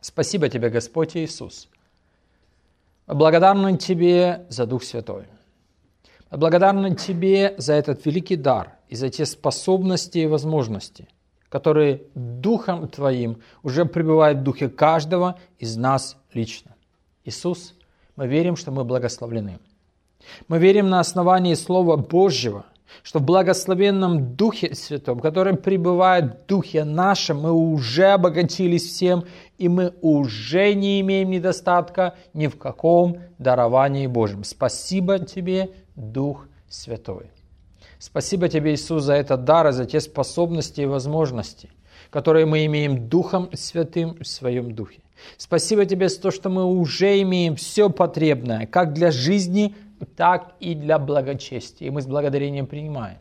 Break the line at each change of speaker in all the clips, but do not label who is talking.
Спасибо Тебе, Господь Иисус. Мы благодарны Тебе за Дух Святой. Мы благодарны Тебе за этот великий дар и за те способности и возможности, которые Духом Твоим уже пребывают в духе каждого из нас лично. Иисус, мы верим, что мы благословлены. Мы верим на основании Слова Божьего, что в благословенном Духе Святом, который пребывает в Духе нашем, мы уже обогатились всем, и мы уже не имеем недостатка ни в каком даровании Божьем. Спасибо Тебе, Дух Святой. Спасибо Тебе, Иисус, за этот дар и за те способности и возможности, которые мы имеем Духом Святым в Своем Духе. Спасибо Тебе за то, что мы уже имеем все потребное, как для жизни, так и для благочестия. И мы с благодарением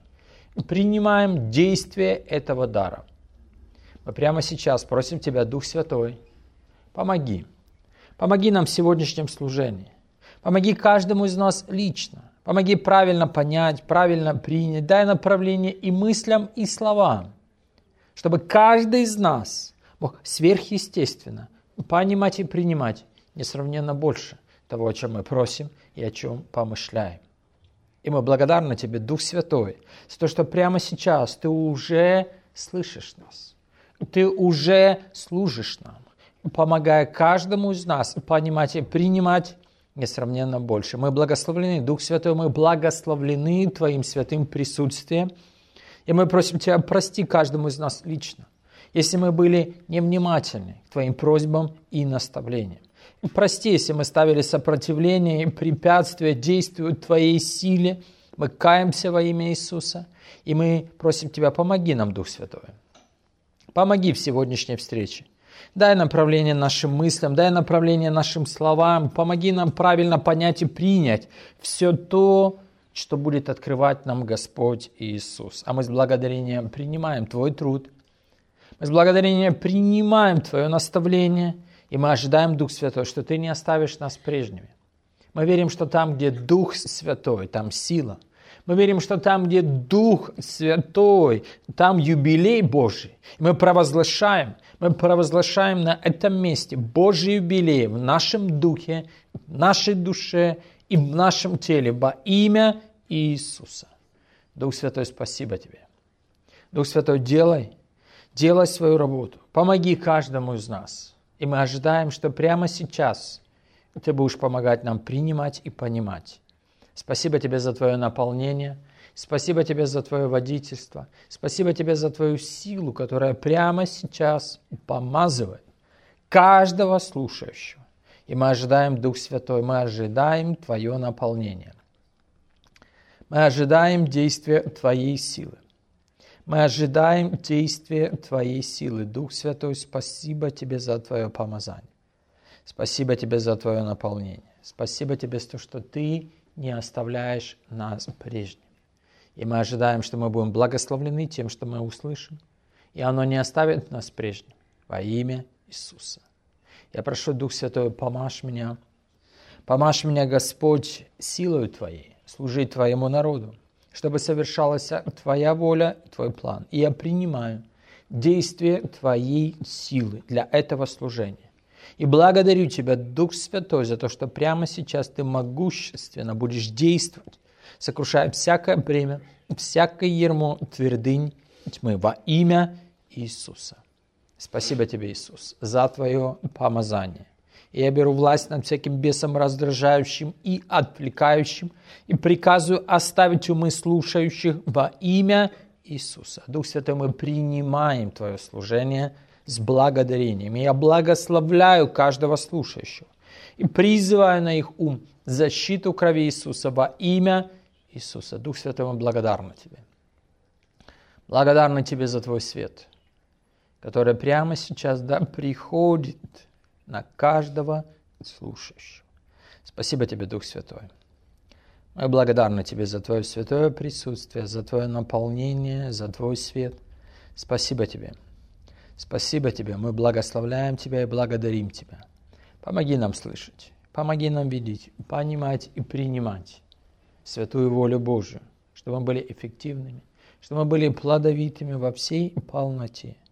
принимаем действие этого дара. Мы прямо сейчас просим Тебя, Дух Святой, помоги. Помоги нам в сегодняшнем служении. Помоги каждому из нас лично. Помоги правильно понять, правильно принять. Дай направление и мыслям, и словам, чтобы каждый из нас мог сверхъестественно понимать и принимать несравненно больше того, о чем мы просим и о чем помышляем. И мы благодарны Тебе, Дух Святой, за то, что прямо сейчас Ты уже слышишь нас. Ты уже служишь нам, помогая каждому из нас понимать и принимать несравненно больше. Мы благословлены, Дух Святой, мы благословлены Твоим святым присутствием. И мы просим Тебя, прости каждому из нас лично, если мы были невнимательны к Твоим просьбам и наставлениям. Прости, если мы ставили сопротивление и препятствия действию Твоей силе. Мы каемся во имя Иисуса. И мы просим Тебя, помоги нам, Дух Святой. Помоги в сегодняшней встрече. Дай направление нашим мыслям, дай направление нашим словам. Помоги нам правильно понять и принять все то, что будет открывать нам Господь Иисус. А мы с благодарением принимаем Твой труд. Мы с благодарением принимаем Твое наставление. И мы ожидаем, Дух Святой, что Ты не оставишь нас прежними. Мы верим, что там, где Дух Святой, там сила. Мы верим, что там, где Дух Святой, там юбилей Божий. Мы провозглашаем на этом месте Божий юбилей в нашем духе, в нашей душе и в нашем теле во имя Иисуса. Дух Святой, спасибо Тебе. Дух Святой, делай свою работу. Помоги каждому из нас. И мы ожидаем, что прямо сейчас Ты будешь помогать нам принимать и понимать. Спасибо Тебе за Твое наполнение. Спасибо Тебе за Твое водительство. Спасибо Тебе за Твою силу, которая прямо сейчас помазывает каждого слушающего. И мы ожидаем, Дух Святой, мы ожидаем Твое наполнение. Мы ожидаем действия Твоей силы. Мы ожидаем действия Твоей силы. Дух Святой, спасибо Тебе за Твое помазание. Спасибо Тебе за Твое наполнение. Спасибо Тебе за то, что Ты не оставляешь нас прежними. И мы ожидаем, что мы будем благословлены тем, что мы услышим. И оно не оставит нас прежними. Во имя Иисуса. Я прошу, Дух Святой, помажь меня. Помажь меня, Господь, силою Твоей, служить Твоему народу, чтобы совершалась Твоя воля, Твой план. И я принимаю действие Твоей силы для этого служения. И благодарю Тебя, Дух Святой, за то, что прямо сейчас Ты могущественно будешь действовать, сокрушая всякое бремя, всякое ярмо, твердынь тьмы во имя Иисуса. Спасибо Тебе, Иисус, за Твое помазание. И я беру власть над всяким бесом раздражающим и отвлекающим, и приказываю оставить умы слушающих во имя Иисуса. Дух Святой, мы принимаем Твое служение с благодарением. И я благословляю каждого слушающего и призываю на их ум защиту крови Иисуса во имя Иисуса. Дух Святой, мы благодарны Тебе. Благодарны Тебе за Твой свет, который прямо сейчас приходит на каждого слушающего. Спасибо Тебе, Дух Святой. Мы благодарны Тебе за Твое святое присутствие, за Твое наполнение, за Твой свет. Спасибо Тебе. Спасибо Тебе. Мы благословляем Тебя и благодарим Тебя. Помоги нам слышать, помоги нам видеть, понимать и принимать святую волю Божию, чтобы мы были эффективными, чтобы мы были плодовитыми во всей полноте.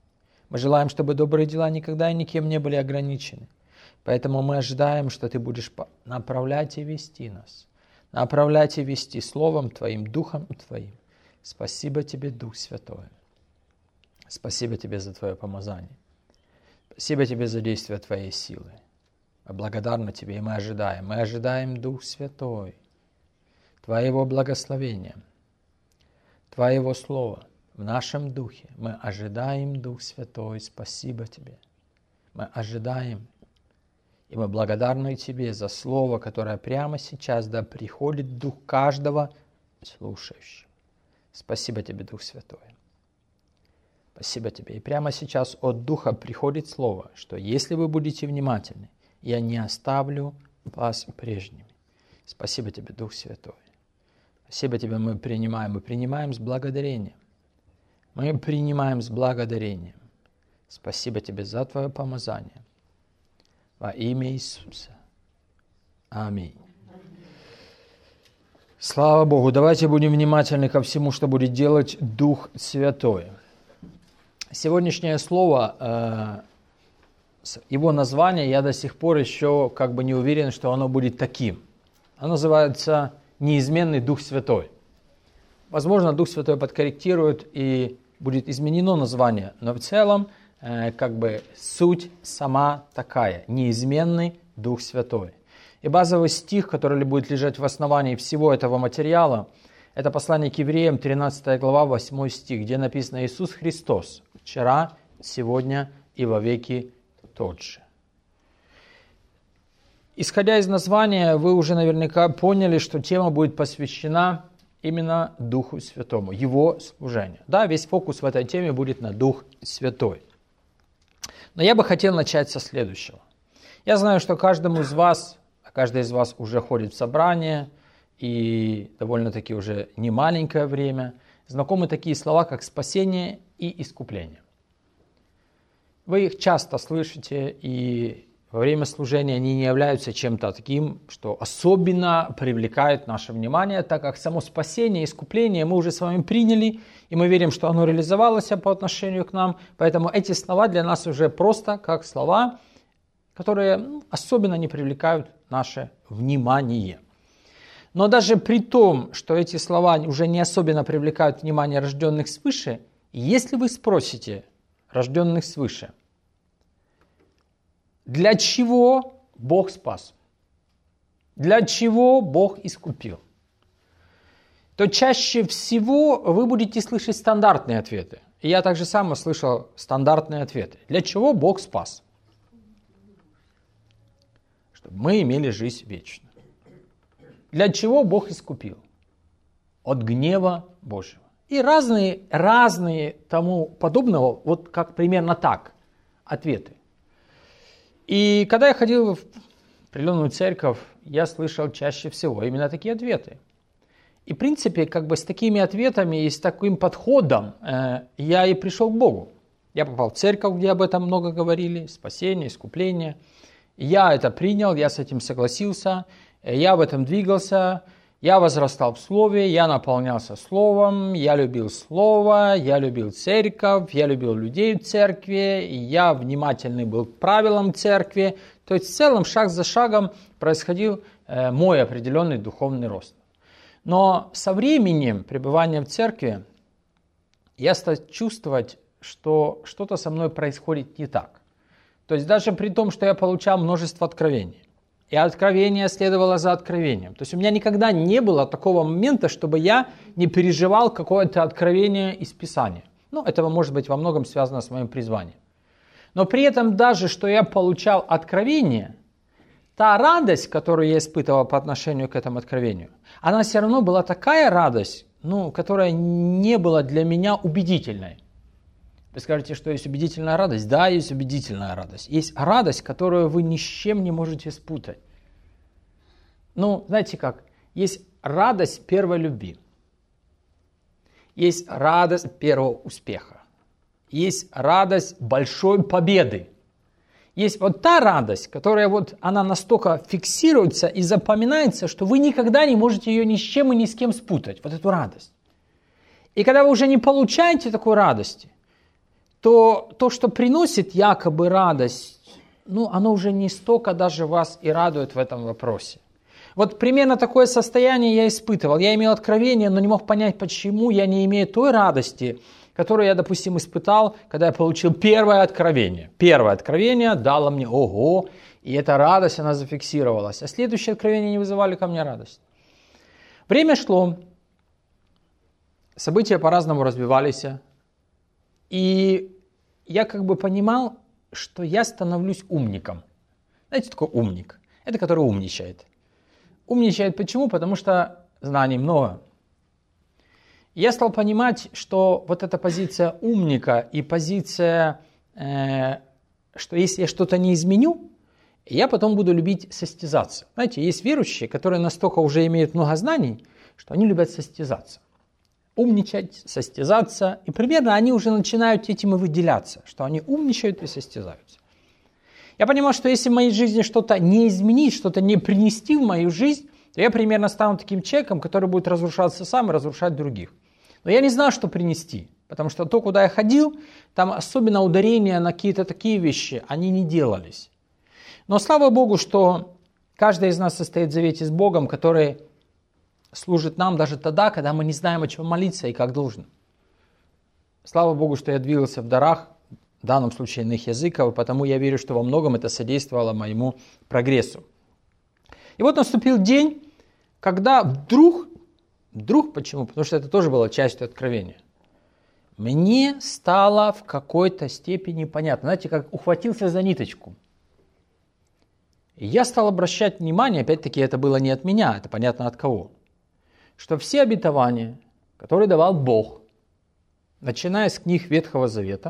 Мы желаем, чтобы добрые дела никогда и никем не были ограничены. Поэтому мы ожидаем, что Ты будешь направлять и вести нас. Направлять и вести Словом Твоим, Духом Твоим. Спасибо Тебе, Дух Святой. Спасибо Тебе за Твое помазание. Спасибо Тебе за действие Твоей силы. Мы благодарны Тебе, и мы ожидаем. Мы ожидаем, Дух Святой, Твоего благословения, Твоего Слова в нашем духе. Мы ожидаем, Дух Святой, спасибо Тебе. Мы ожидаем, и мы благодарны Тебе за Слово, которое прямо сейчас да приходит в дух каждого слушающего. Спасибо Тебе, Дух Святой. Спасибо Тебе. И прямо сейчас от Духа приходит Слово, что если вы будете внимательны, я не оставлю вас прежними. Спасибо Тебе, Дух Святой. Спасибо Тебе, мы принимаем с благодарением. Мы принимаем с благодарением. Спасибо Тебе за Твое помазание. Во имя Иисуса. Аминь. Слава Богу. Давайте будем внимательны ко всему, что будет делать Дух Святой. Сегодняшнее слово, его название, я до сих пор еще не уверен, что оно будет таким. Оно называется «Неизменный Дух Святой». Возможно, Дух Святой подкорректирует и будет изменено название, но в целом суть сама такая – «Неизменный Дух Святой». И базовый стих, который будет лежать в основании всего этого материала, это послание к Евреям, 13 глава, 8 стих, где написано «Иисус Христос, вчера, сегодня и вовеки тот же». Исходя из названия, вы уже наверняка поняли, что тема будет посвящена именно Духу Святому, Его служению. Да, весь фокус в этой теме будет на Дух Святой. Но я бы хотел начать со следующего. Я знаю, что каждый из вас уже ходит в собрание, и довольно-таки уже немаленькое время, знакомы такие слова, как спасение и искупление. Вы их часто слышите, и во время служения они не являются чем-то таким, что особенно привлекает наше внимание, так как само спасение и искупление мы уже с вами приняли, и мы верим, что оно реализовалось по отношению к нам, поэтому эти слова для нас уже просто как слова, которые особенно не привлекают наше внимание. Но даже при том, что эти слова уже не особенно привлекают внимание рожденных свыше, если вы спросите рожденных свыше, для чего Бог спас, для чего Бог искупил, то чаще всего вы будете слышать стандартные ответы. И я также сам слышал стандартные ответы. Для чего Бог спас? Чтобы мы имели жизнь вечную. Для чего Бог искупил? От гнева Божьего. И разные тому подобного, вот как примерно так, ответы. И когда я ходил в определенную церковь, я слышал чаще всего именно такие ответы. И в принципе, с такими ответами и с таким подходом я и пришел к Богу. Я попал в церковь, где об этом много говорили, спасение, искупление. Я это принял, я с этим согласился, я в этом двигался, я возрастал в Слове, я наполнялся Словом, я любил Слово, я любил церковь, я любил людей в церкви, я внимательный был к правилам церкви. То есть в целом шаг за шагом происходил мой определенный духовный рост. Но со временем пребывания в церкви я стал чувствовать, что что-то со мной происходит не так. То есть даже при том, что я получал множество откровений. И откровение следовало за откровением. То есть у меня никогда не было такого момента, чтобы я не переживал какое-то откровение из Писания. Это может быть во многом связано с моим призванием. Но при этом даже, что я получал откровение, та радость, которую я испытывал по отношению к этому откровению, она все равно была такая радость, которая не была для меня убедительной. Вы скажете, что есть убедительная радость? Да, есть убедительная радость. Есть радость, которую вы ни с чем не можете спутать. Знаете как? Есть радость первой любви. Есть радость первого успеха. Есть радость большой победы. Есть вот та радость, которая она настолько фиксируется и запоминается, что вы никогда не можете ее ни с чем и ни с кем спутать. Вот эту радость. И когда вы уже не получаете такой радости, то то, что приносит якобы радость, оно уже не столько даже вас и радует в этом вопросе. Вот примерно такое состояние я испытывал. Я имел откровение, но не мог понять, почему я не имею той радости, которую я, допустим, испытал, когда я получил первое откровение. Первое откровение дало мне ого, и эта радость, она зафиксировалась. А следующие откровения не вызывали ко мне радость. Время шло, события по-разному развивались, и я как бы понимал, что я становлюсь умником. Знаете, что такое умник? Это который умничает. Умничает почему? Потому что знаний много. Я стал понимать, что вот эта позиция умника и позиция, что если я что-то не изменю, я потом буду любить состязаться. Знаете, есть верующие, которые настолько уже имеют много знаний, что они любят состязаться. Умничать, состязаться. И примерно они уже начинают этим и выделяться, что они умничают и состязаются. Я понимал, что если в моей жизни что-то не изменить, что-то не принести в мою жизнь, то я примерно стану таким человеком, который будет разрушаться сам и разрушать других. Но я не знал, что принести, потому что то, куда я ходил, там особенно ударения на какие-то такие вещи, они не делались. Но слава Богу, что каждый из нас состоит в завете с Богом, который служит нам даже тогда, когда мы не знаем, о чем молиться и как должен. Слава Богу, что я двигался в дарах, в данном случае иных языков, потому я верю, что во многом это содействовало моему прогрессу. И вот наступил день, когда вдруг, почему? Потому что это тоже было частью откровения. Мне стало в какой-то степени понятно. Знаете, как ухватился за ниточку. И я стал обращать внимание, опять-таки это было не от меня, это понятно от кого, что все обетования, которые давал Бог, начиная с книг Ветхого Завета,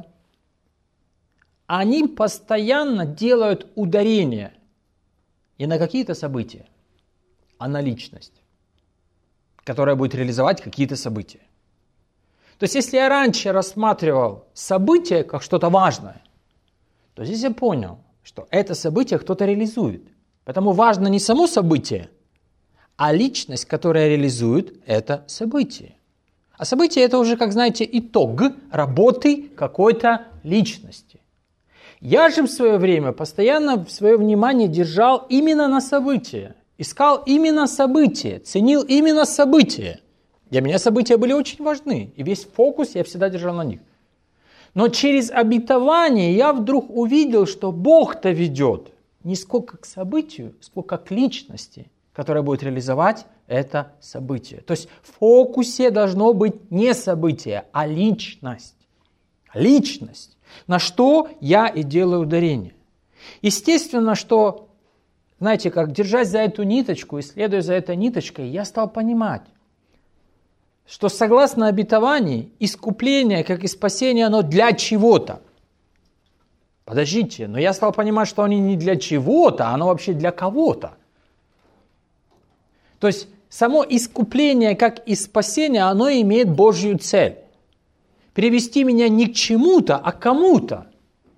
они постоянно делают ударение не на какие-то события, а на личность, которая будет реализовать какие-то события. То есть, если я раньше рассматривал событие как что-то важное, то здесь я понял, что это событие кто-то реализует. Поэтому важно не само событие, а личность, которая реализует это событие. А событие – это уже, как знаете, итог работы какой-то личности. Я же в свое время постоянно свое внимание держал именно на события. Искал именно события, ценил именно события. Для меня события были очень важны, и весь фокус я всегда держал на них. Но через обетование я вдруг увидел, что Бог-то ведет не сколько к событию, сколько к личности, которая будет реализовать это событие. То есть в фокусе должно быть не событие, а личность. Личность. На что я и делаю ударение. Естественно, что, знаете, как держась за эту ниточку и следуя за этой ниточкой, я стал понимать, что согласно обетованию, искупление, как и спасение, оно для чего-то. Подождите, но я стал понимать, что оно не для чего-то, а оно вообще для кого-то. То есть само искупление, как и спасение, оно имеет Божью цель. Перевести меня не к чему-то, а к кому-то.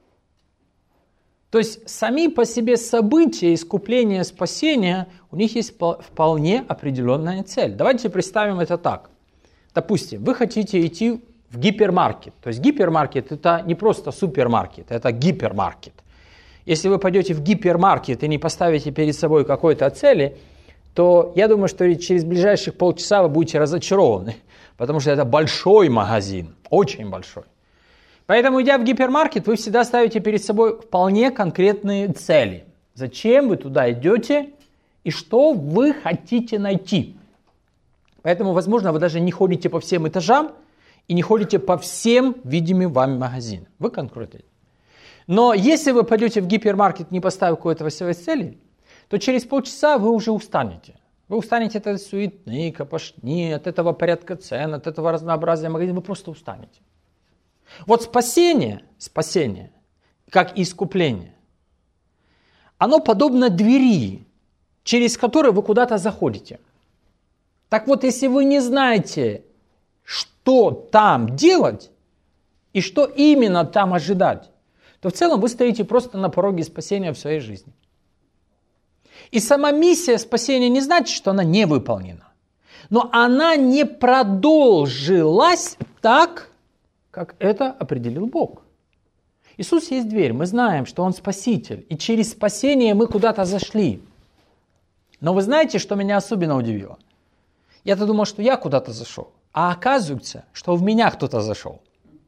То есть сами по себе события искупления, спасения, у них есть вполне определенная цель. Давайте представим это так. Допустим, вы хотите идти в гипермаркет. То есть гипермаркет – это не просто супермаркет, это гипермаркет. Если вы пойдете в гипермаркет и не поставите перед собой какой-то цели, то я думаю, что через ближайших полчаса вы будете разочарованы, потому что это большой магазин, очень большой. Поэтому, идя в гипермаркет, вы всегда ставите перед собой вполне конкретные цели. Зачем вы туда идете и что вы хотите найти. Поэтому, возможно, вы даже не ходите по всем этажам и не ходите по всем видимым вами магазинам. Вы конкретно. Но если вы пойдете в гипермаркет, не поставив какой-то своей цели, то через полчаса вы уже устанете. Вы устанете от этой суетни, копошни, от этого порядка цен, от этого разнообразия магазинов. Вы просто устанете. Вот спасение, как искупление, оно подобно двери, через которую вы куда-то заходите. Так вот, если вы не знаете, что там делать и что именно там ожидать, то в целом вы стоите просто на пороге спасения в своей жизни. И сама миссия спасения не значит, что она не выполнена. Но она не продолжилась так, как это определил Бог. Иисус есть дверь, мы знаем, что Он Спаситель, и через спасение мы куда-то зашли. Но вы знаете, что меня особенно удивило? Я-то думал, что я куда-то зашел, а оказывается, что в меня кто-то зашел.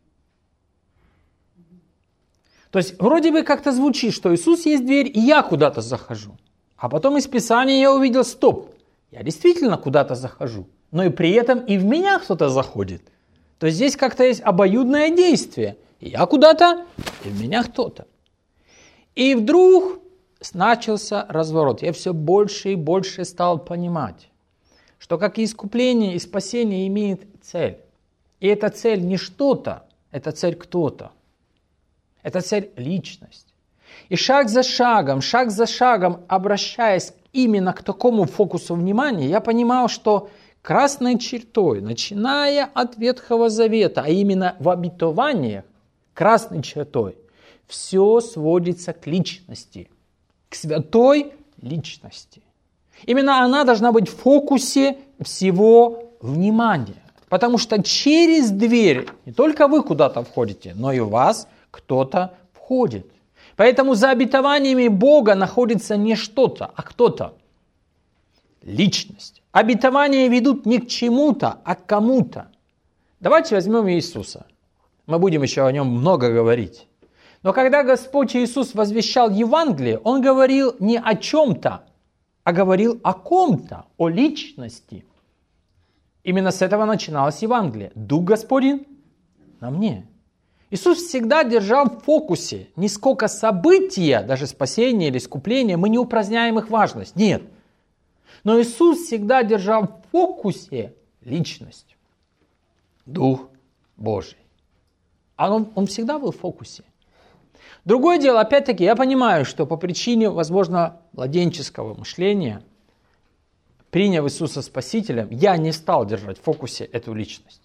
То есть вроде бы как-то звучит, что Иисус есть дверь, и я куда-то захожу. А потом из Писания я увидел, стоп, я действительно куда-то захожу, но и при этом и в меня кто-то заходит. То есть здесь как-то есть обоюдное действие. И я куда-то, и в меня кто-то. И вдруг начался разворот. Я все больше и больше стал понимать, что как и искупление, и спасение имеет цель. И эта цель не что-то, это цель кто-то. Это цель личность. И шаг за шагом, обращаясь именно к такому фокусу внимания, я понимал, что красной чертой, начиная от Ветхого Завета, а именно в обетованиях, красной чертой, все сводится к личности, к святой личности. Именно она должна быть в фокусе всего внимания. Потому что через дверь не только вы куда-то входите, но и у вас кто-то входит. Поэтому за обетованиями Бога находится не что-то, а кто-то. Личность. Обетования ведут не к чему-то, а к кому-то. Давайте возьмем Иисуса. Мы будем еще о нем много говорить. Но когда Господь Иисус возвещал Евангелие, Он говорил не о чем-то, а говорил о ком-то, о личности. Именно с этого начиналось Евангелие. Дух Господень на мне. Иисус всегда держал в фокусе не сколько события, даже спасения или искупления, мы не упраздняем их важность. Нет. Но Иисус всегда держал в фокусе личность. Дух Божий. А он всегда был в фокусе. Другое дело, опять-таки, я понимаю, что по причине, возможно, младенческого мышления, приняв Иисуса Спасителем, я не стал держать в фокусе эту личность.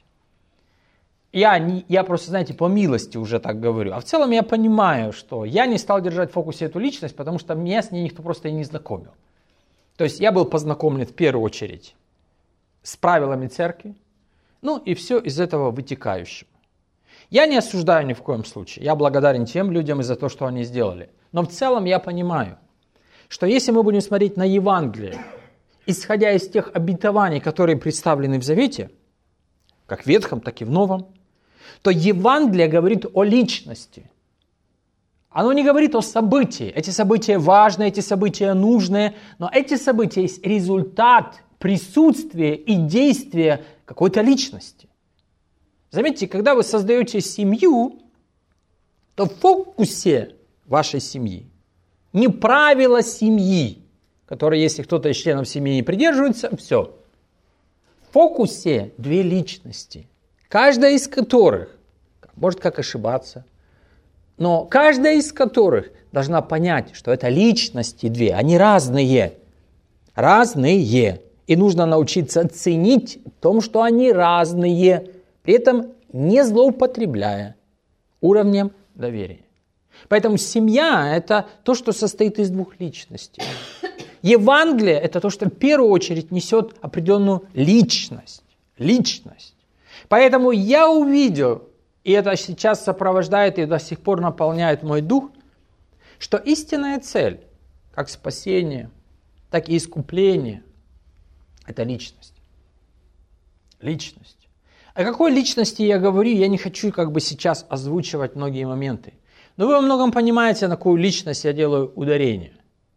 Я просто, знаете, по милости уже так говорю. А в целом я понимаю, что я не стал держать в фокусе эту личность, потому что меня с ней никто просто и не знакомил. То есть я был познакомлен в первую очередь с правилами церкви, ну и все из этого вытекающего. Я не осуждаю ни в коем случае. Я благодарен тем людям за то, что они сделали. Но в целом я понимаю, что если мы будем смотреть на Евангелие, исходя из тех обетований, которые представлены в Завете, как в Ветхом, так и в Новом, то Евангелие говорит о личности. Оно не говорит о событии. Эти события важны, эти события нужны, но эти события есть результат присутствия и действия какой-то личности. Заметьте, когда вы создаете семью, то в фокусе вашей семьи не правила семьи, которые, если кто-то из членов семьи не придерживается, все. В фокусе две личности, каждая из которых, может как ошибаться, но каждая из которых должна понять, что это личности две, они разные. Разные. И нужно научиться ценить в том, что они разные, при этом не злоупотребляя уровнем доверия. Поэтому семья – это то, что состоит из двух личностей. Евангелие – это то, что в первую очередь несет определенную личность. Личность. Поэтому я увидел, и это сейчас сопровождает и до сих пор наполняет мой дух, что истинная цель, как спасение, так и искупление – это личность. Личность. О какой личности я говорю, я не хочу сейчас озвучивать многие моменты. Но вы во многом понимаете, на какую личность я делаю ударение.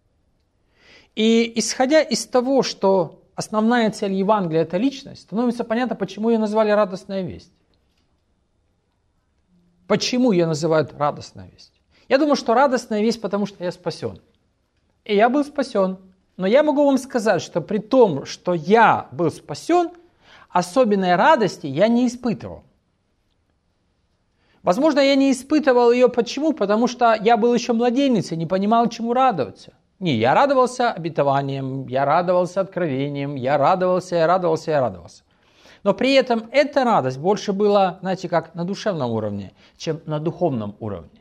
И исходя из того, что основная цель Евангелия – это личность, становится понятно, почему ее назвали «радостная весть». Почему ее называют «радостная весть»? Я думаю, что радостная весть, потому что я спасен. И я был спасен. Но я могу вам сказать, что при том, что я был спасен, особенной радости я не испытывал. Возможно, я не испытывал ее почему? Потому что я был еще младенец и не понимал, чему радоваться. Не, я радовался обетованием, я радовался откровением, я радовался. Но при этом эта радость больше была, знаете, как на душевном уровне, чем на духовном уровне.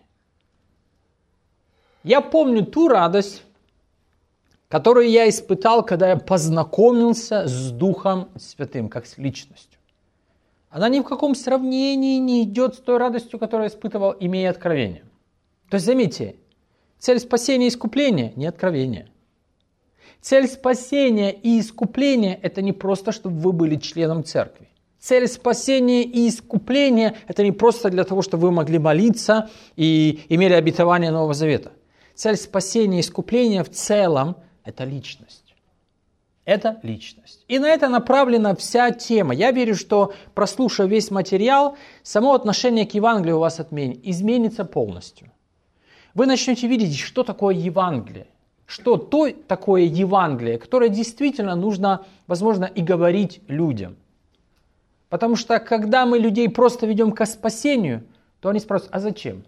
Я помню ту радость, которую я испытал, когда я познакомился с Духом Святым, как с личностью. Она ни в каком сравнении не идет с той радостью, которую я испытывал, имея откровение. То есть, заметьте, цель спасения и искупления – не откровение. Цель спасения и искупления – это не просто, чтобы вы были членом церкви. Цель спасения и искупления – это не просто для того, чтобы вы могли молиться и имели обетование Нового Завета. Цель спасения и искупления в целом – это личность. Это личность. И на это направлена вся тема. Я верю, что, прослушав весь материал, само отношение к Евангелию у вас изменится полностью. Вы начнете видеть, что такое Евангелие. Что то такое Евангелие, которое действительно нужно, возможно, и говорить людям. Потому что, когда мы людей просто ведем ко спасению, то они спрашивают, а зачем?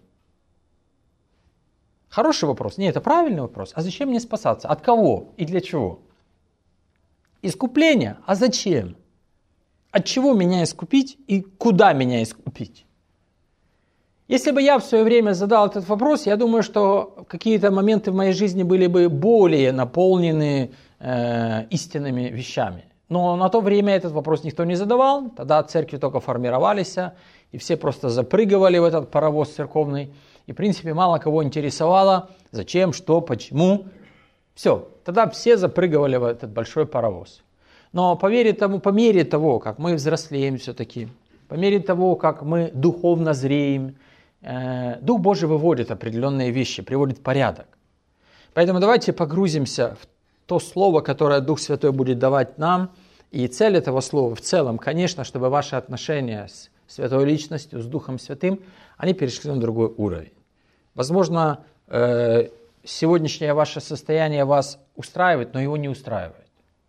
Хороший вопрос. Нет, это правильный вопрос. А зачем мне спасаться? От кого и для чего? Искупление. А зачем? От чего меня искупить и куда меня искупить? Если бы я в свое время задал этот вопрос, я думаю, что какие-то моменты в моей жизни были бы более наполнены истинными вещами. Но на то время этот вопрос никто не задавал, тогда церкви только формировались, и все просто запрыгивали в этот паровоз церковный. И в принципе мало кого интересовало, зачем, что, почему. Все, тогда все запрыгивали в этот большой паровоз. Но по мере того, как мы взрослеем все-таки, по мере того, как мы духовно зреем, Дух Божий выводит определенные вещи, приводит в порядок. Поэтому давайте погрузимся в то слово, которое Дух Святой будет давать нам. И цель этого слова в целом, конечно, чтобы ваши отношения с Святой Личностью, с Духом Святым, они перешли на другой уровень. Возможно, сегодняшнее ваше состояние вас устраивает, но его не устраивает.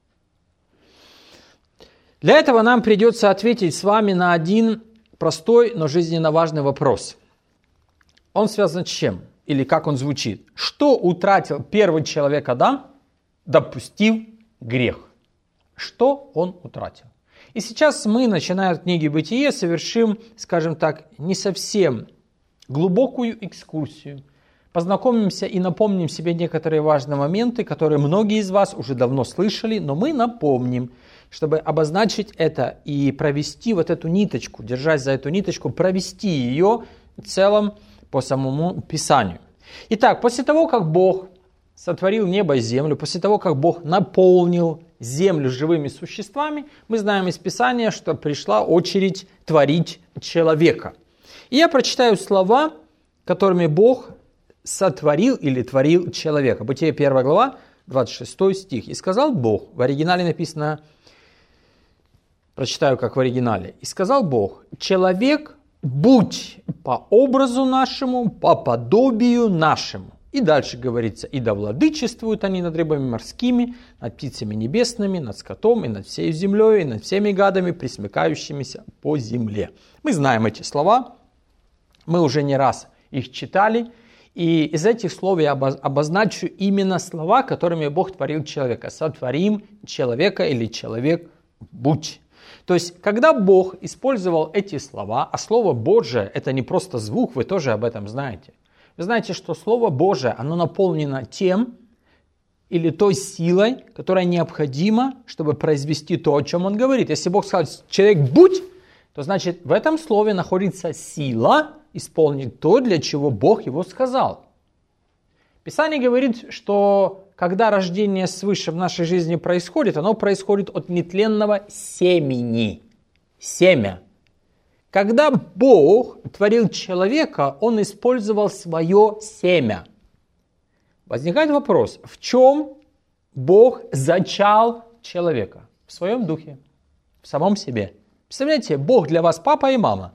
Для этого нам придется ответить с вами на один простой, но жизненно важный вопрос. Он связан с чем? Или как он звучит? Что утратил первый человек Адам, допустив грех? Что он утратил? И сейчас мы, начиная от книги Бытие, совершим, скажем так, не совсем глубокую экскурсию. Познакомимся и напомним себе некоторые важные моменты, которые многие из вас уже давно слышали, но мы напомним, чтобы обозначить это и провести вот эту ниточку, держась за эту ниточку, провести ее в целом по самому Писанию. Итак, после того, как Бог сотворил небо и землю, после того, как Бог наполнил землю живыми существами, мы знаем из Писания, что пришла очередь творить человека. И я прочитаю слова, которыми Бог сотворил или творил человека. Бытие 1 глава, 26 стих. «И сказал Бог», в оригинале написано, прочитаю как в оригинале, «И сказал Бог, человек, будь по образу нашему, по подобию нашему». И дальше говорится, «И да владычествуют они над рыбами морскими, над птицами небесными, над скотом, и над всей землей, и над всеми гадами, пресмыкающимися по земле». Мы знаем эти слова, мы уже не раз их читали, и из этих слов я обозначу именно слова, которыми Бог творил человека. «Сотворим человека» или «человек будь». То есть, когда Бог использовал эти слова, а Слово Божие – это не просто звук, вы тоже об этом знаете. Вы знаете, что Слово Божие, оно наполнено тем или той силой, которая необходима, чтобы произвести то, о чем Он говорит. Если Бог сказал «человек будь», то значит в этом слове находится сила исполнить то, для чего Бог его сказал. Писание говорит, что когда рождение свыше в нашей жизни происходит, оно происходит от нетленного семени. Семя. Когда Бог творил человека, Он использовал свое семя. Возникает вопрос, в чем Бог зачал человека? В своем духе, в самом себе. Представляете, Бог для вас папа и мама.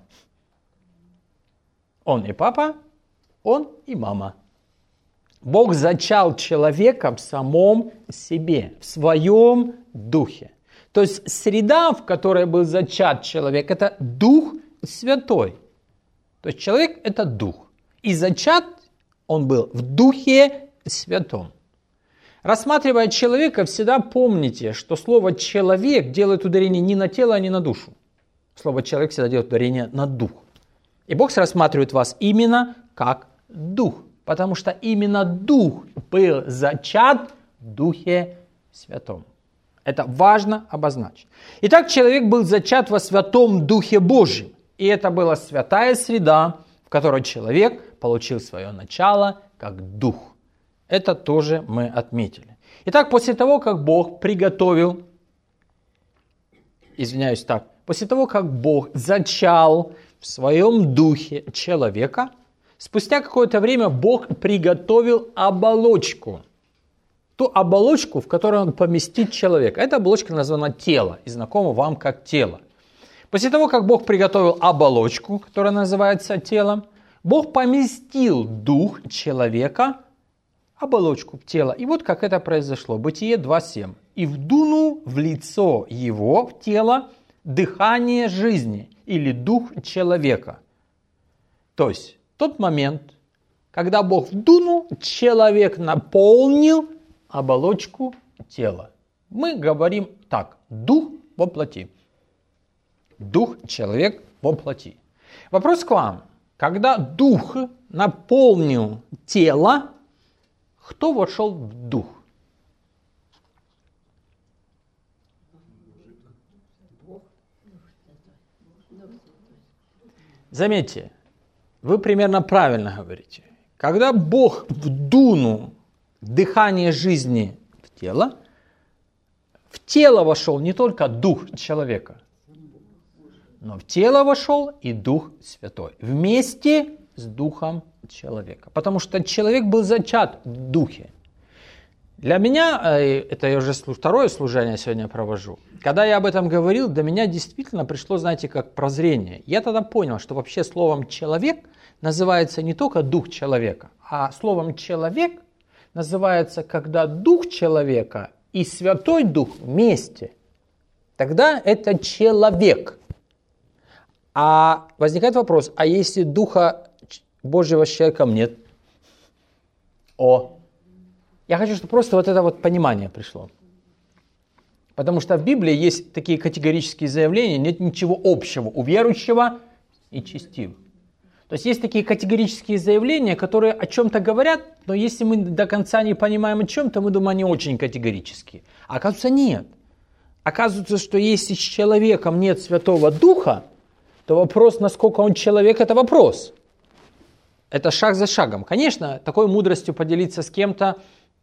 Он и папа, Он и мама. Бог зачал человека в самом себе, в своем духе. То есть среда, в которой был зачат человек, это Дух Святой. То есть человек – это Дух. И зачат он был в Духе Святом. Рассматривая человека, всегда помните, что слово «человек» делает ударение не на тело, а не на душу. Слово «человек» всегда делает ударение на дух. И Бог рассматривает вас именно как дух. Потому что именно Дух был зачат в Духе Святом. Это важно обозначить. Итак, человек был зачат во Святом Духе Божьем. И это была святая среда, в которой человек получил свое начало как дух. Это тоже мы отметили. Итак, после того, как Бог приготовил, после того, как Бог зачал в своем духе человека, спустя какое-то время Бог приготовил оболочку. Ту оболочку, в которой Он поместит человека. Эта оболочка названа тело и знакома вам как тело. После того, как Бог приготовил оболочку, которая называется телом, Бог поместил дух человека, оболочку в тело. И вот как это произошло. Бытие 2:7. «И вдунул в лицо его, в тело, дыхание жизни» или дух человека. То есть тот момент, когда Бог вдунул, человек наполнил оболочку тела. Мы говорим так: дух во плоти. Дух, человек во плоти. Вопрос к вам. Когда дух наполнил тело, кто вошел в дух? Заметьте, вы примерно правильно говорите. Когда Бог вдунул дыхание жизни в тело вошел не только дух человека, но в тело вошел и Дух Святой вместе с Духом человека. Потому что человек был зачат в Духе. Для меня, это я уже второе служение сегодня провожу, когда я об этом говорил, до меня действительно пришло, знаете, как прозрение. Я тогда понял, что вообще словом «человек» называется не только дух человека, а словом «человек» называется, когда дух человека и Святой Дух вместе. Тогда это человек. А возникает вопрос, а если Духа Божьего с человеком нет? Я хочу, чтобы просто вот это вот понимание пришло. Потому что в Библии есть такие категорические заявления, нет ничего общего у верующего и честивых. То есть такие категорические заявления, которые о чем-то говорят, но если мы до конца не понимаем о чем-то, мы думаем, они очень категорические. А оказывается, нет. Оказывается, что если с человеком нет Святого Духа, то вопрос, насколько он человек, это вопрос. Это шаг за шагом. Конечно, такой мудростью поделиться с кем-то,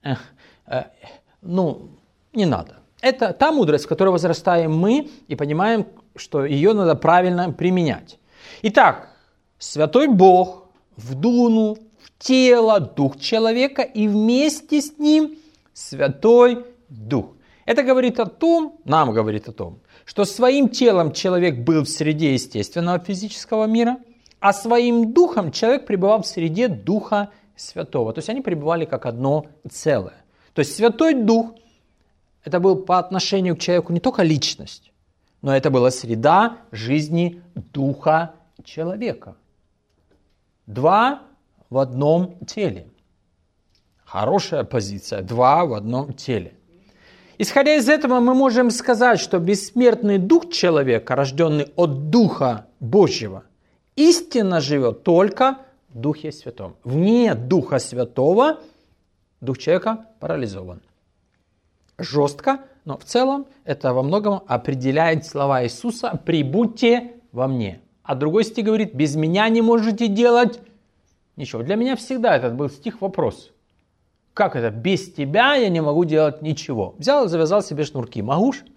не надо. Это та мудрость, в которой возрастаем мы и понимаем, что ее надо правильно применять. Итак, Святой Бог вдунул в тело дух человека и вместе с ним Святой Дух. Это нам говорит о том, что своим телом человек был в среде естественного физического мира, а своим духом человек пребывал в среде Духа Святого. То есть они пребывали как одно целое. То есть Святой Дух – это был по отношению к человеку не только личность, но это была среда жизни Духа человека. Два в одном теле. Хорошая позиция. Два в одном теле. Исходя из этого, мы можем сказать, что бессмертный дух человека, рожденный от Духа Божьего, истинно живет только в Духе Святом. Вне Духа Святого дух человека парализован. Жестко, но в целом это во многом определяет слова Иисуса «прибудьте во мне». А другой стих говорит «без меня не можете делать ничего». Для меня всегда этот был стих вопрос. Как это? Без тебя я не могу делать ничего. Взял и завязал себе шнурки. Могу ж?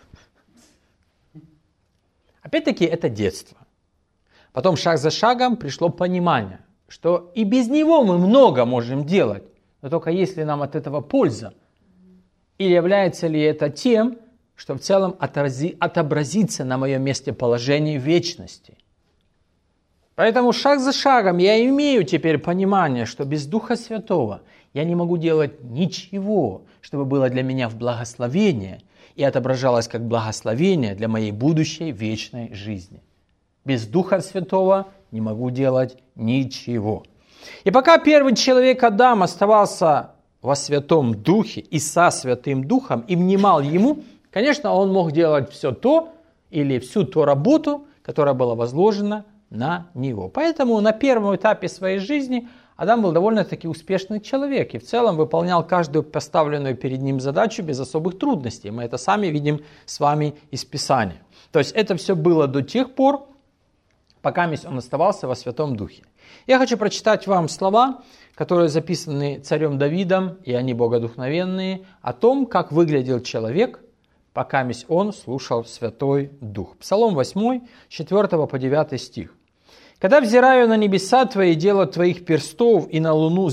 Опять-таки это детство. Потом шаг за шагом пришло понимание, что и без него мы много можем делать, но только есть ли нам от этого польза? Или является ли это тем, что в целом отобразится на моем местоположении в вечности? Поэтому шаг за шагом я имею теперь понимание, что без Духа Святого я не могу делать ничего, чтобы было для меня в благословение и отображалось как благословение для моей будущей вечной жизни. Без Духа Святого не могу делать ничего. И пока первый человек Адам оставался во Святом Духе и со Святым Духом и внимал ему, конечно, он мог делать все то или всю ту работу, которая была возложена на него. Поэтому на первом этапе своей жизни Адам был довольно-таки успешный человек и в целом выполнял каждую поставленную перед ним задачу без особых трудностей. Мы это сами видим с вами из Писания. То есть это все было до тех пор, пока он оставался во Святом Духе. Я хочу прочитать вам слова, которые записаны царем Давидом, и они богодухновенные, о том, как выглядел человек, пока он слушал Святой Дух. Псалом 8, 4 по 9 стих. «Когда взираю на небеса Твои, дело Твоих перстов, и на луну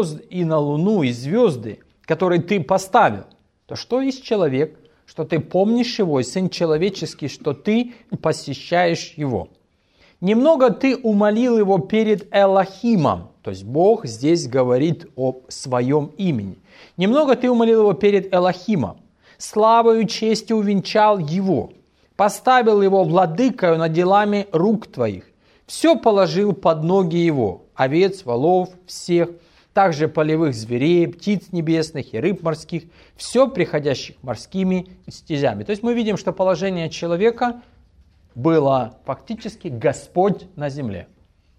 и звезды, которые Ты поставил, то что есть человек, что Ты помнишь его, и сын человеческий, что Ты посещаешь его? Немного Ты умолил его перед Элохимом». То есть Бог здесь говорит о своем имени. «Немного Ты умолил его перед Элохимом, славою честью увенчал его, поставил его владыкою над делами рук Твоих, все положил под ноги его, овец, волов, всех, также полевых зверей, птиц небесных и рыб морских, все приходящих морскими стезями». То есть мы видим, что положение человека было фактически Господь на земле.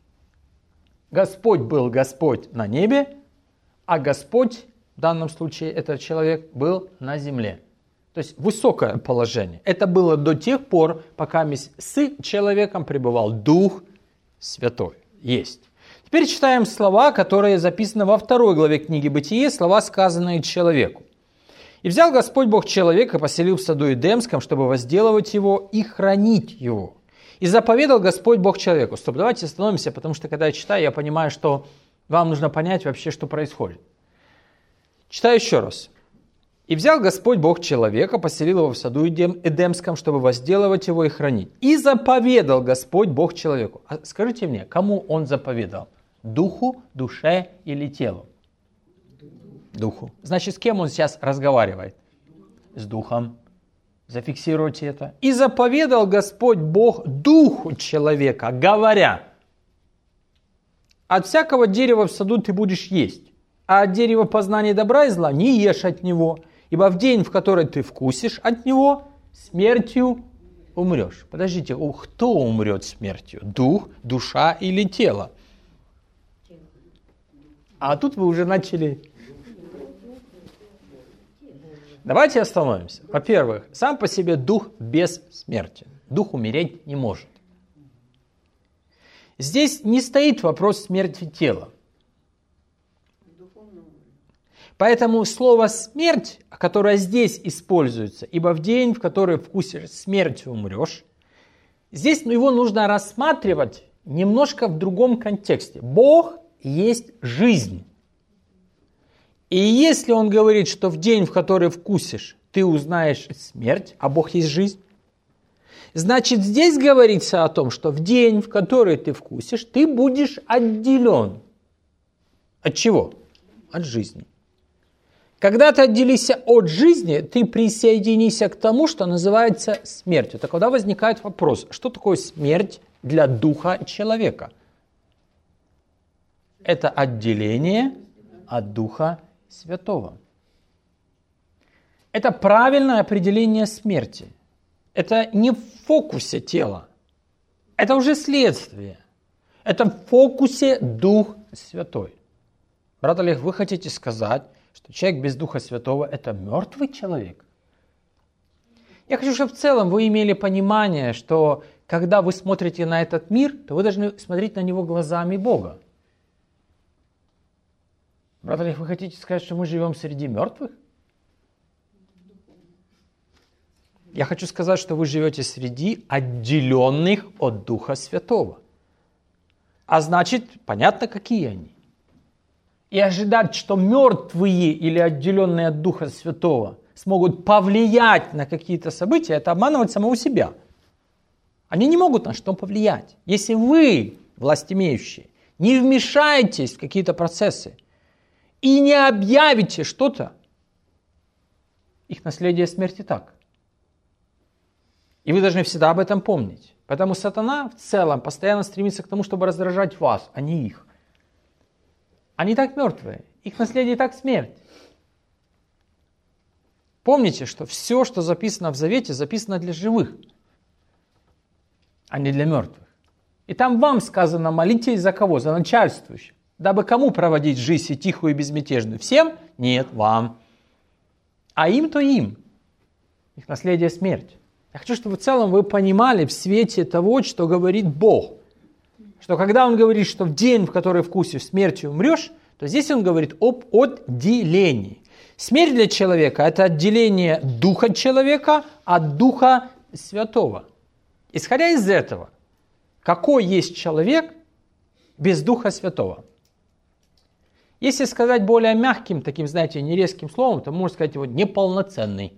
Господь был Господь на небе, а Господь, в данном случае этот человек, был на земле. То есть высокое положение. Это было до тех пор, пока с человеком пребывал Дух Святой. Есть. Теперь читаем слова, которые записаны во 2 главе книги Бытие, слова, сказанные человеку. «И взял Господь Бог человека и поселил в саду Эдемском, чтобы возделывать его и хранить его. И заповедал Господь Бог человеку». Стоп, давайте остановимся, потому что когда я читаю, я понимаю, что вам нужно понять вообще, что происходит. Читаю еще раз. «И взял Господь Бог человека, поселил его в саду Эдемском, чтобы возделывать его и хранить. И заповедал Господь Бог человеку». А скажите мне, кому он заповедал? Духу, душе или телу? Духу. Значит, с кем он сейчас разговаривает? С Духом. Зафиксируйте это. «И заповедал Господь Бог Духу человека, говоря: от всякого дерева в саду ты будешь есть, а от дерева познания добра и зла не ешь от него, ибо в день, в который ты вкусишь от него, смертью умрешь». Подождите, кто умрет смертью? Дух, душа или тело? А тут вы уже начали... Давайте остановимся. Во-первых, сам по себе дух бессмертен. Дух умереть не может. Здесь не стоит вопрос смерти тела. Поэтому слово «смерть», которое здесь используется, «ибо в день, в который вкусишь, смертью умрешь», здесь его нужно рассматривать немножко в другом контексте. Бог есть жизнь. И если он говорит, что в день, в который вкусишь, ты узнаешь смерть, а Бог есть жизнь, значит, здесь говорится о том, что в день, в который ты вкусишь, ты будешь отделен. От чего? От жизни. Когда ты отделишься от жизни, ты присоединишься к тому, что называется смертью. Так когда возникает вопрос, что такое смерть для духа человека? Это отделение от Духа Святого. Это правильное определение смерти. Это не в фокусе тела. Это уже следствие. Это в фокусе Дух Святой. Брат Олег, вы хотите сказать, что человек без Духа Святого – это мертвый человек? Я хочу, чтобы в целом вы имели понимание, что когда вы смотрите на этот мир, то вы должны смотреть на него глазами Бога. Брат Олег, вы хотите сказать, что мы живем среди мертвых? Я хочу сказать, что вы живете среди отделенных от Духа Святого. А значит, понятно, какие они. И ожидать, что мертвые или отделенные от Духа Святого смогут повлиять на какие-то события, это обманывать самого себя. Они не могут на что повлиять. Если вы, властимеющие, не вмешаетесь в какие-то процессы и не объявите что-то, их наследие смерти так. И вы должны всегда об этом помнить. Поэтому сатана в целом постоянно стремится к тому, чтобы раздражать вас, а не их. Они так мертвые, их наследие так смерть. Помните, что все, что записано в Завете, записано для живых, а не для мертвых. И там вам сказано, молитесь за кого? За начальствующих. Дабы кому проводить жизнь тихую и безмятежную? Всем? Нет, вам. А им то им. Их наследие смерть. Я хочу, чтобы в целом вы понимали в свете того, что говорит Бог. что когда он говорит, что в день, в который вкусишь, смертью умрешь, то здесь он говорит об отделении. Смерть для человека – это отделение духа человека от Духа Святого. Исходя из этого, какой есть человек без Духа Святого? Если сказать более мягким, таким, знаете, нерезким словом, то можно сказать его неполноценный,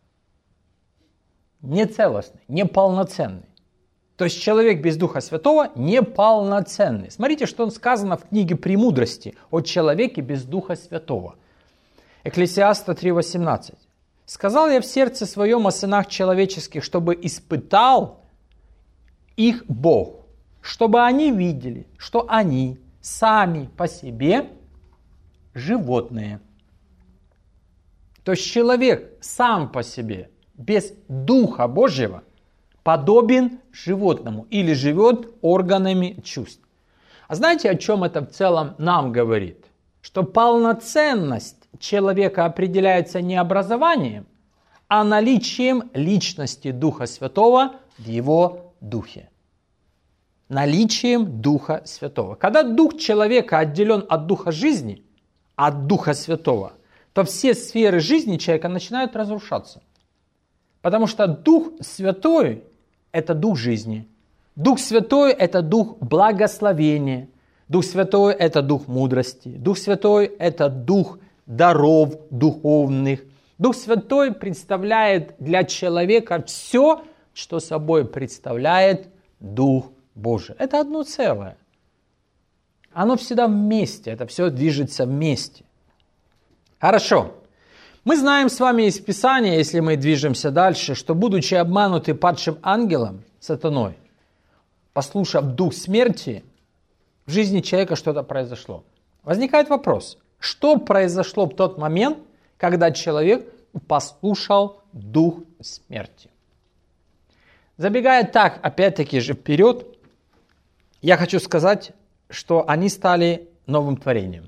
нецелостный, неполноценный. То есть человек без Духа Святого неполноценный. Смотрите, что сказано в книге «Премудрости» о человеке без Духа Святого. Экклесиаста 3:18. «Сказал я в сердце своем о сынах человеческих, чтобы испытал их Бог, чтобы они видели, что они сами по себе животные». То есть человек сам по себе, без Духа Божьего, подобен животному или живет органами чувств. А знаете, о чем это в целом нам говорит? Что полноценность человека определяется не образованием, а наличием личности Духа Святого в его духе. Наличием Духа Святого. Когда дух человека отделен от Духа жизни, от Духа Святого, то все сферы жизни человека начинают разрушаться. Потому что Дух Святой – это Дух жизни. Дух Святой – это Дух благословения. Дух Святой – это Дух мудрости. Дух Святой – это Дух даров духовных. Дух Святой представляет для человека все, что собой представляет Дух Божий. Это одно целое. Оно всегда вместе, это все движется вместе. Хорошо. Мы знаем с вами из Писания, если мы движемся дальше, что, будучи обмануты падшим ангелом, сатаной, послушав дух смерти, в жизни человека что-то произошло. Возникает вопрос, что произошло в тот момент, когда человек послушал дух смерти? Забегая так, опять-таки же вперед, я хочу сказать, что они стали новым творением.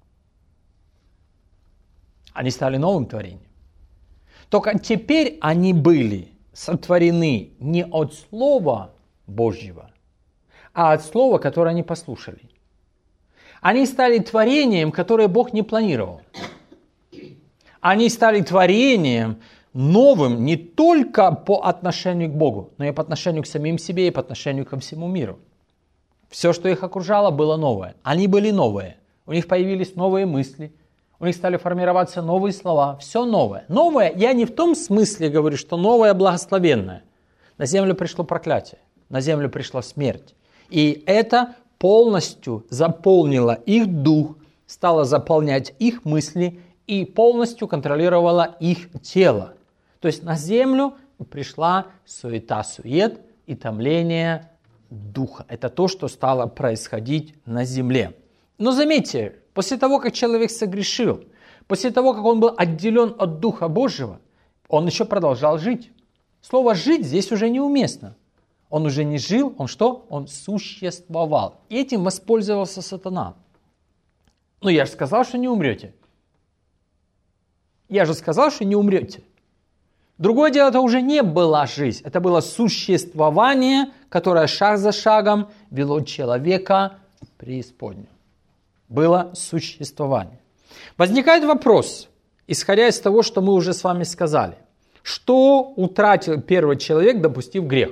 Они стали новым творением. Только теперь они были сотворены не от Слова Божьего, а от Слова, которое они послушали. Они стали творением, которое Бог не планировал. Они стали творением новым не только по отношению к Богу, но и по отношению к самим себе и по отношению ко всему миру. Все, что их окружало, было новое. Они были новые. У них появились новые мысли. У них стали формироваться новые слова. Все новое. Новое, я не в том смысле говорю, что новое благословенное. На землю пришло проклятие. На землю пришла смерть. И это полностью заполнило их дух, стало заполнять их мысли и полностью контролировало их тело. То есть на землю пришла суета-сует и томление духа. Это то, что стало происходить на земле. Но заметьте, после того, как человек согрешил, после того, как он был отделен от Духа Божьего, он еще продолжал жить. Слово «жить» здесь уже неуместно. Он уже не жил, он что? Он существовал. И этим воспользовался сатана. Ну, я же сказал, что не умрете. Я же сказал, что не умрете. Другое дело, это уже не была жизнь. Это было существование, которое шаг за шагом вело человека в преисподнюю. Было существование. Возникает вопрос, исходя из того, что мы уже с вами сказали. Что утратил первый человек, допустив грех?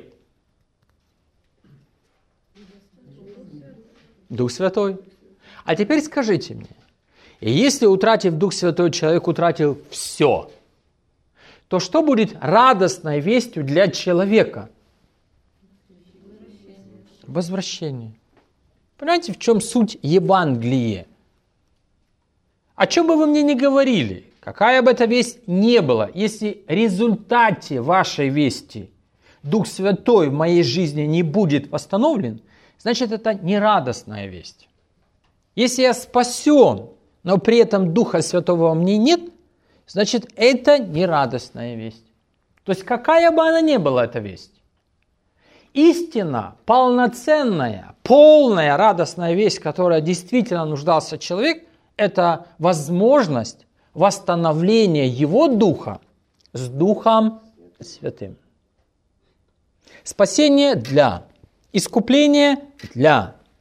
Дух Святой. А теперь скажите мне, если утратив Дух Святой, человек утратил все, то что будет радостной вестью для человека? Возвращение. Понимаете, в чем суть Евангелия? О чем бы вы мне ни говорили, какая бы эта весть ни была, если в результате вашей вести Дух Святой в моей жизни не будет восстановлен, значит, это не радостная весть. Если я спасен, но при этом Духа Святого во мне нет, значит, это не радостная весть. То есть, какая бы она ни была, эта весть. Истинно, полноценная, полная радостная весть, в которой действительно нуждался человек, это возможность восстановления его духа с Духом Святым. Спасение для, искупление для,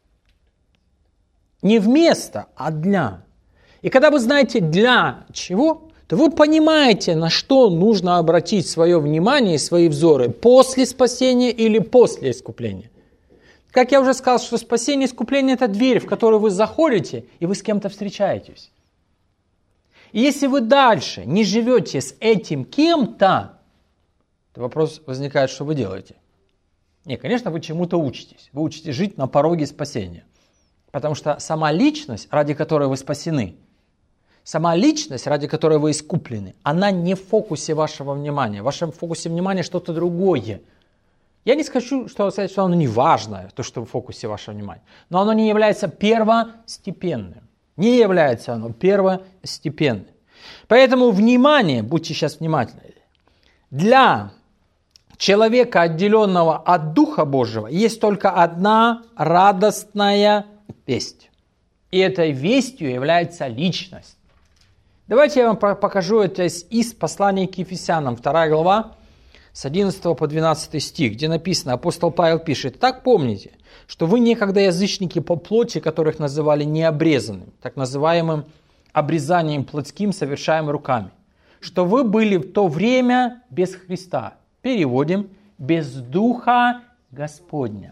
Не вместо, а для. И когда вы знаете для чего, то вы понимаете, на что нужно обратить свое внимание и свои взоры после спасения или после искупления. Как я уже сказал, что спасение и искупление – это дверь, в которую вы заходите, и вы с кем-то встречаетесь. И если вы дальше не живете с этим кем-то, то вопрос возникает, что вы делаете. Не, конечно, вы чему-то учитесь. Вы учитесь жить на пороге спасения. Потому что сама личность, ради которой вы спасены, сама личность, ради которой вы искуплены, она не в фокусе вашего внимания. В вашем фокусе внимания что-то другое. Я не хочу сказать, что оно не важное, то, что в фокусе вашего внимания. Но оно не является первостепенным. Не является оно первостепенным. Поэтому внимание, будьте сейчас внимательны, для человека, отделенного от Духа Божьего, есть только одна радостная весть. И этой вестью является личность. Давайте я вам покажу это из послания к Ефесянам, 2 глава, с 11 по 12 стих, где написано, апостол Павел пишет: «Так помните, что вы некогда язычники по плоти, которых называли необрезанным, так называемым обрезанием плотским, совершаемым руками, что вы были в то время без Христа». Переводим: без Духа Господня.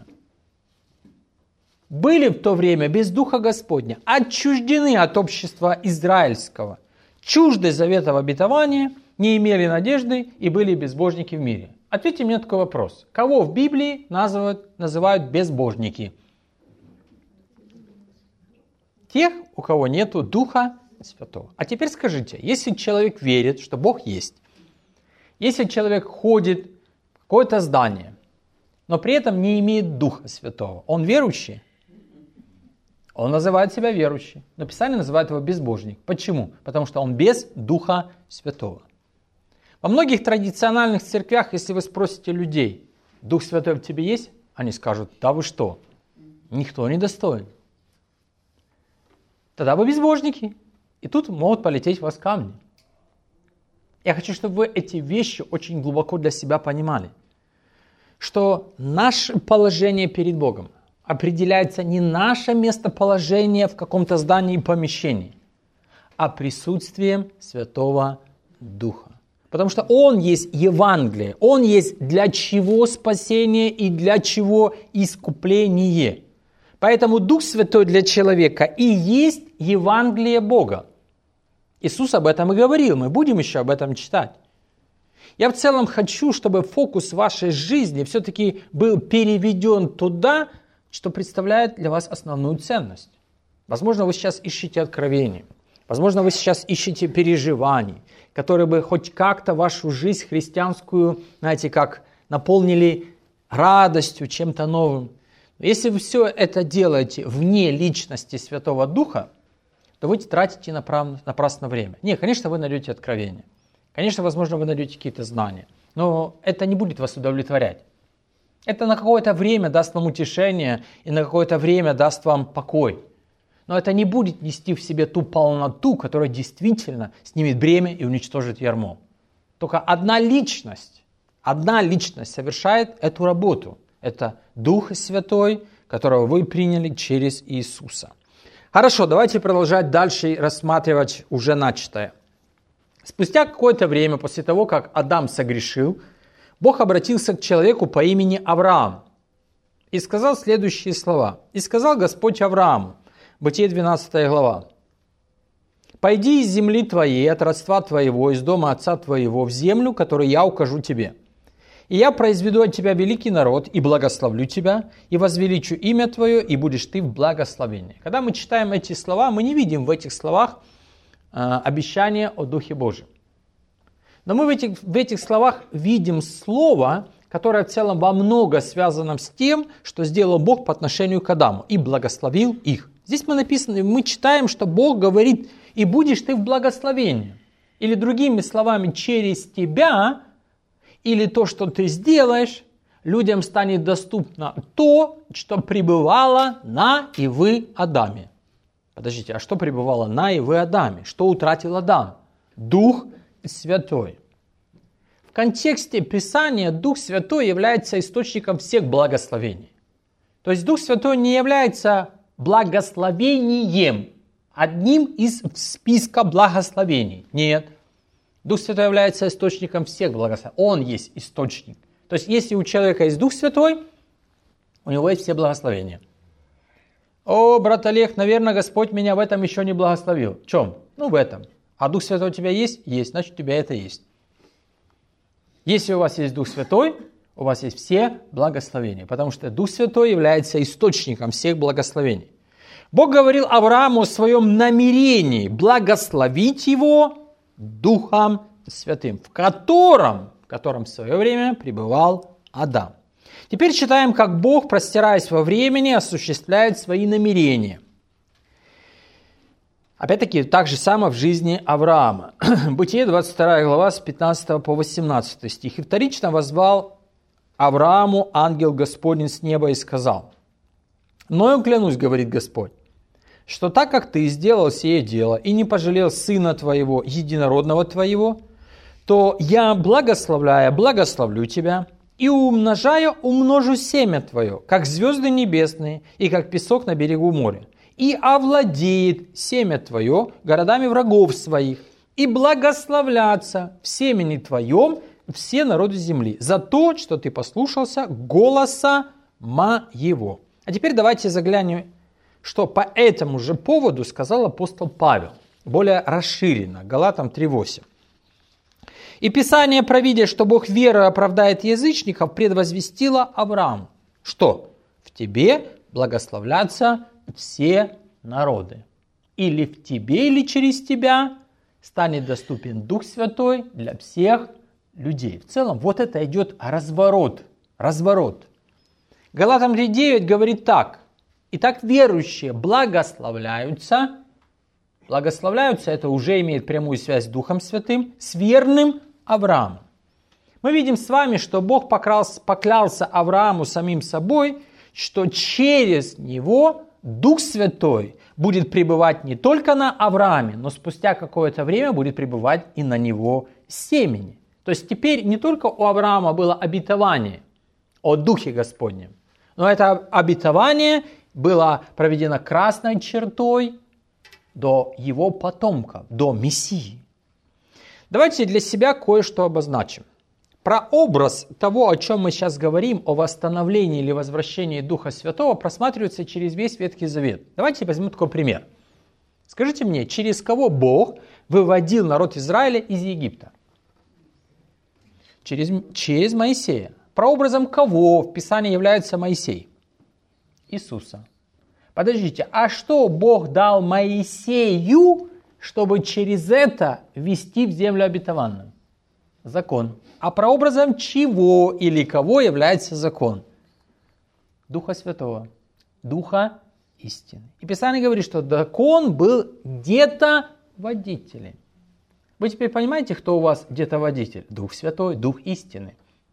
Были в то время без Духа Господня, отчуждены от общества израильского, чужды завета обетования, не имели надежды и были безбожники в мире. Ответьте мне на такой вопрос. Кого в Библии называют безбожники? Тех, у кого нету Духа Святого. А теперь скажите, если человек верит, что Бог есть, если человек ходит в какое-то здание, но при этом не имеет Духа Святого, он верующий? Он называет себя верующим, но Писание называет его безбожник. Почему? Потому что он без Духа Святого. Во многих традициональных церквях, если вы спросите людей, Дух Святой в тебе есть? Они скажут: да вы что, никто не достоин. Тогда вы безбожники. И тут могут полететь в вас камни. Я хочу, чтобы вы эти вещи очень глубоко для себя понимали. Что наше положение перед Богом определяется не наше местоположение в каком-то здании и помещении, а присутствием Святого Духа. Потому что Он есть Евангелие, Он есть для чего спасение и для чего искупление. Поэтому Дух Святой для человека и есть Евангелие Бога. Иисус об этом и говорил, мы будем еще об этом читать. Я в целом хочу, чтобы фокус вашей жизни все-таки был переведен туда, что представляет для вас основную ценность. Возможно, вы сейчас ищете откровений, возможно, вы сейчас ищете переживаний, которые бы хоть как-то вашу жизнь христианскую, знаете, как наполнили радостью, чем-то новым. Но если вы все это делаете вне личности Святого Духа, то вы тратите напрасно время. Нет, конечно, вы найдете откровения. Конечно, возможно, вы найдете какие-то знания. Но это не будет вас удовлетворять. Это на какое-то время даст вам утешение и на какое-то время даст вам покой. Но это не будет нести в себе ту полноту, которая действительно снимет бремя и уничтожит ярмо. Только одна личность совершает эту работу. Это Дух Святой, которого вы приняли через Иисуса. Хорошо, давайте продолжать дальше и рассматривать уже начатое. Спустя какое-то время после того, как Адам согрешил, Бог обратился к человеку по имени Авраам и сказал следующие слова. «И сказал Господь Аврааму», Бытие 12 глава, «Пойди из земли твоей, от родства твоего, из дома отца твоего, в землю, которую я укажу тебе. И я произведу от тебя великий народ, и благословлю тебя, и возвеличу имя твое, и будешь ты в благословении». Когда мы читаем эти слова, мы не видим в этих словах обещания о Духе Божьем. Но мы в этих словах видим слово, которое в целом во много связано с тем, что сделал Бог по отношению к Адаму, и благословил их. Здесь мы читаем, что Бог говорит: «И будешь ты в благословении». Или другими словами, через тебя, или то, что ты сделаешь, людям станет доступно то, что пребывало на и в Адаме. Подождите, а что пребывало на и в Адаме? Что утратил Адам? Дух Святой. В контексте Писания Дух Святой является источником всех благословений. То есть Дух Святой не является благословением, одним из списка благословений. Нет. Дух Святой является источником всех благословений. Он есть источник. То есть, если у человека есть Дух Святой, у него есть все благословения. О, брат Олег, наверное, Господь меня в этом еще не благословил. В чем? В этом. А Дух Святой у тебя есть? Есть, значит, у тебя это есть. Если у вас есть Дух Святой, у вас есть все благословения, потому что Дух Святой является источником всех благословений. Бог говорил Аврааму о своем намерении благословить его Духом Святым, в котором в свое время пребывал Адам. Теперь читаем, как Бог, простираясь во времени, осуществляет свои намерения. Опять-таки, так же самое в жизни Авраама. Бытие, 22 глава, с 15 по 18 стих. «И вторично воззвал Аврааму ангел Господень с неба и сказал: Мною клянусь, говорит Господь, что так как ты сделал сие дело и не пожалел сына твоего, единородного твоего, то я, благословлю тебя, и умножая, умножу семя твое, как звезды небесные и как песок на берегу моря. И овладеет семя твое городами врагов своих, и благословлятся в семени твоем все народы земли за то, что ты послушался голоса моего». А теперь давайте заглянем, что по этому же поводу сказал апостол Павел, более расширенно, Галатам 3:8. «И Писание, провидя, что Бог верою оправдает язычников, предвозвестило Аврааму, что в тебе благословлятся все народы. Или в тебе, или через тебя станет доступен Дух Святой для всех людей». В целом, вот это идет разворот. Галатам 3:9 говорит так: «Итак, верующие благословляются». Благословляются, это уже имеет прямую связь с Духом Святым, с верным Авраамом. Мы видим с вами, что Бог поклялся Аврааму самим собой, что через него Дух Святой будет пребывать не только на Аврааме, но спустя какое-то время будет пребывать и на него семени. То есть теперь не только у Авраама было обетование о Духе Господнем, но это обетование было проведено красной чертой до его потомков, до Мессии. Давайте для себя кое-что обозначим. Прообраз того, о чем мы сейчас говорим, о восстановлении или возвращении Духа Святого, просматривается через весь Ветхий Завет. Давайте возьмем такой пример. Скажите мне, через кого Бог выводил народ Израиля из Египта? Через Моисея. Прообразом кого в Писании является Моисей? Иисуса. Подождите, а что Бог дал Моисею, чтобы через это ввести в землю обетованную? Закон. А прообразом чего или кого является закон? Духа Святого. Духа истины. И Писание говорит, что закон был где-то водителем. Вы теперь понимаете, кто у вас где-то водитель? Дух Святой, Дух истины.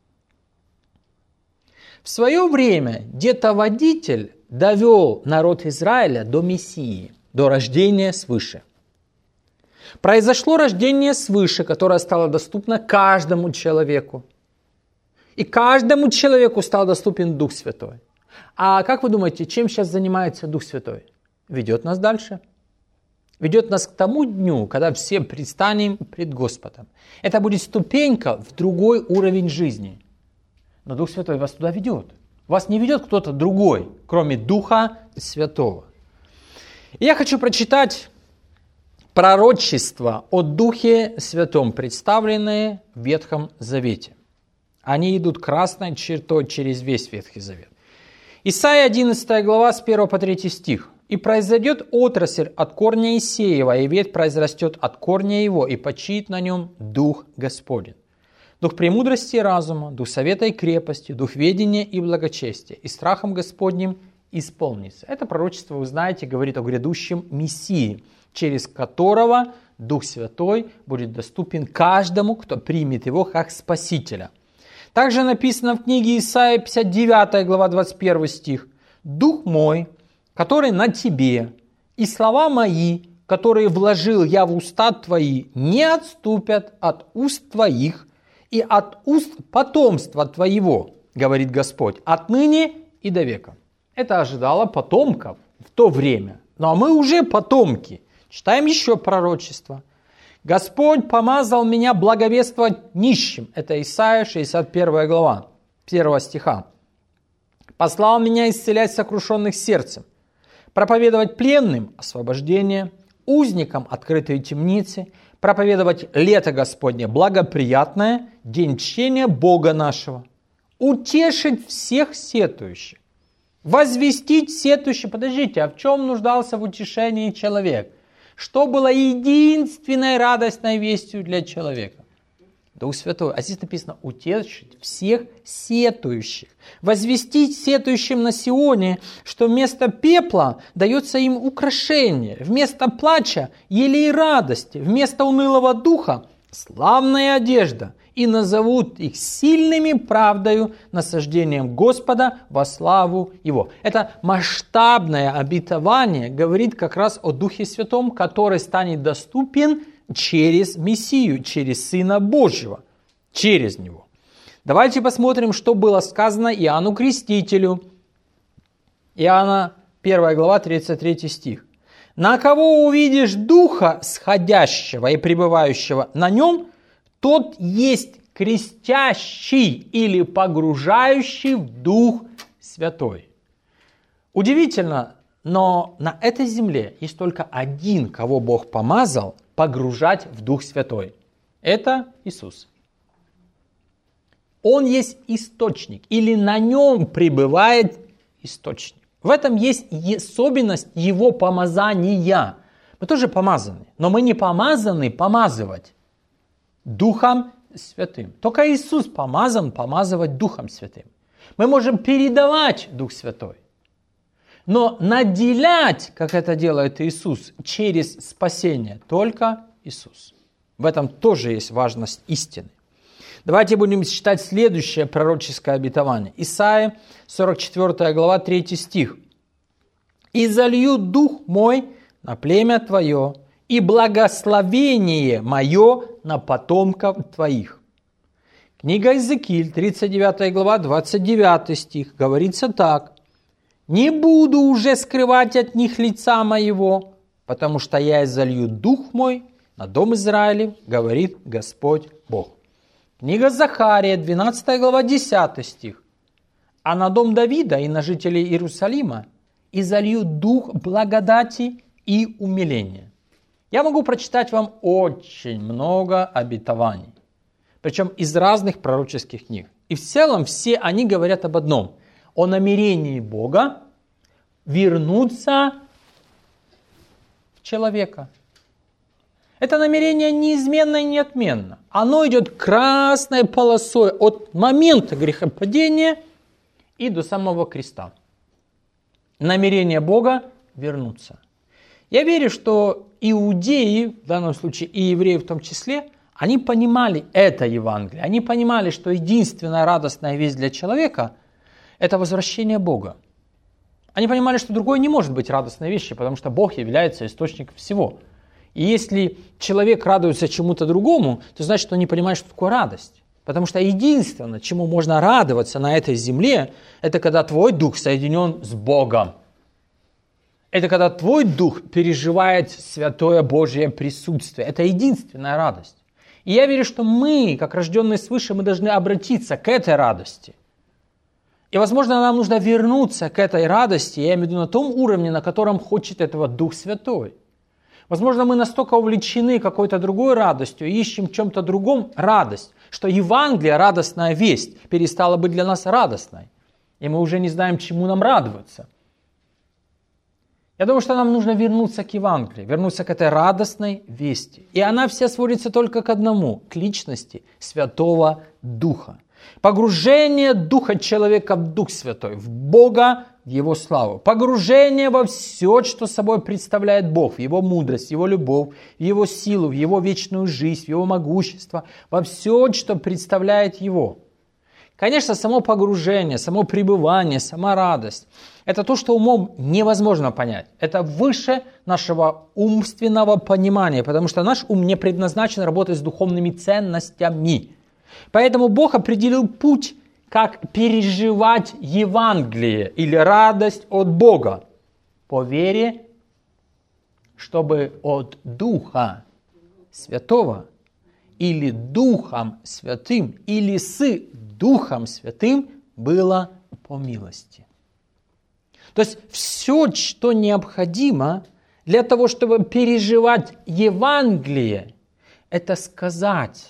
В свое время где-то водитель довел народ Израиля до Мессии, до рождения свыше. Произошло рождение свыше, которое стало доступно каждому человеку. И каждому человеку стал доступен Дух Святой. А как вы думаете, чем сейчас занимается Дух Святой? Ведет нас дальше. Ведет нас к тому дню, когда все предстанем пред Господом. Это будет ступенька в другой уровень жизни. Но Дух Святой вас туда ведет. Вас не ведет кто-то другой, кроме Духа Святого. И я хочу прочитать пророчества о Духе Святом, представленные в Ветхом Завете. Они идут красной чертой через весь Ветхий Завет. Исайя 11 глава с 1 по 3 стих. «И произойдет отрасль от корня Иисеева, и ветвь произрастет от корня его, и почиет на нем Дух Господень. Дух премудрости и разума, Дух совета и крепости, Дух ведения и благочестия, и страхом Господним исполнится». Это пророчество, вы знаете, говорит о грядущем Мессии, через которого Дух Святой будет доступен каждому, кто примет его как Спасителя. Также написано в книге Исаия 59 глава 21 стих: «Дух мой, который на тебе, и слова мои, которые вложил я в уста твои, не отступят от уст твоих и от уст потомства твоего, говорит Господь, отныне и до века». Это ожидало потомков в то время. Ну а мы уже потомки. Читаем еще пророчество. Господь помазал меня благовествовать нищим. Это Исайя, 61 глава, 1 стиха. Послал меня исцелять сокрушенных сердцем, проповедовать пленным освобождение, узникам открытые темницы, проповедовать лето Господне благоприятное, день чтения Бога нашего, утешить всех сетующих, возвестить сетующих. Подождите, а в чем нуждался в утешении человек? Что было единственной радостной вестью для человека? Дух Святой. А здесь написано утешить всех сетующих. Возвестить сетующим на Сионе, что вместо пепла дается им украшение, вместо плача елей радости, вместо унылого духа славная одежда, и назовут их сильными правдою, насаждением Господа во славу Его. Это масштабное обетование говорит как раз о Духе Святом, который станет доступен через Мессию, через Сына Божьего, через Него. Давайте посмотрим, что было сказано Иоанну Крестителю. Иоанна 1 глава, 33 стих. «На кого увидишь Духа сходящего и пребывающего на нем, тот есть крестящий или погружающий в Дух Святой». Удивительно, но на этой земле есть только один, кого Бог помазал погружать в Дух Святой. Это Иисус. Он есть источник, или на нем пребывает источник. В этом есть особенность его помазания. Мы тоже помазаны, но мы не помазаны помазывать Духом Святым. Только Иисус помазан помазывать Духом Святым. Мы можем передавать Дух Святой, но наделять, как это делает Иисус, через спасение, только Иисус. В этом тоже есть важность истины. Давайте будем читать следующее пророческое обетование. Исайя, 44 глава, 3 стих. «И залью Дух мой на племя твое, и благословение мое на потомков твоих». Книга Иезекииль, 39 глава, 29 стих. Говорится так. «Не буду уже скрывать от них лица моего, потому что я изолью Дух мой на дом Израилев, говорит Господь Бог». Книга Захария, 12 глава, 10 стих. «А на дом Давида и на жителей Иерусалима изолью дух благодати и умиления». Я могу прочитать вам очень много обетований, причем из разных пророческих книг. И в целом все они говорят об одном: о намерении Бога вернуться в человека. Это намерение неизменно и неотменно. Оно идет красной полосой от момента грехопадения и до самого креста. Намерение Бога вернуться. Я верю, что иудеи, в данном случае и евреи в том числе, они понимали это Евангелие. Они понимали, что единственная радостная весть для человека – это возвращение Бога. Они понимали, что другой не может быть радостной вещью, потому что Бог является источником всего. И если человек радуется чему-то другому, то значит, что он не понимает, что такое радость. Потому что единственное, чему можно радоваться на этой земле, это когда твой дух соединен с Богом. Это когда твой дух переживает святое Божье присутствие. Это единственная радость. И я верю, что мы, как рожденные свыше, мы должны обратиться к этой радости. И, возможно, нам нужно вернуться к этой радости, я имею в виду на том уровне, на котором хочет этого Дух Святой. Возможно, мы настолько увлечены какой-то другой радостью, ищем в чем-то другом радость, что Евангелие, радостная весть, перестала быть для нас радостной. И мы уже не знаем, чему нам радоваться. Я думаю, что нам нужно вернуться к Евангелию, вернуться к этой радостной вести. И она вся сводится только к одному, к личности Святого Духа. Погружение Духа человека в Дух Святой, в Бога, в Его славу. Погружение во все, что собой представляет Бог, в Его мудрость, в Его любовь, в Его силу, в Его вечную жизнь, в Его могущество, во все, что представляет Его. Конечно, само погружение, само пребывание, сама радость – это то, что умом невозможно понять. Это выше нашего умственного понимания, потому что наш ум не предназначен работать с духовными ценностями. Поэтому Бог определил путь, как переживать Евангелие или радость от Бога. по вере, чтобы от Духа Святого или Духом Святым, или с Духом Святым было по милости. То есть все, что необходимо для того, чтобы переживать Евангелие, это сказать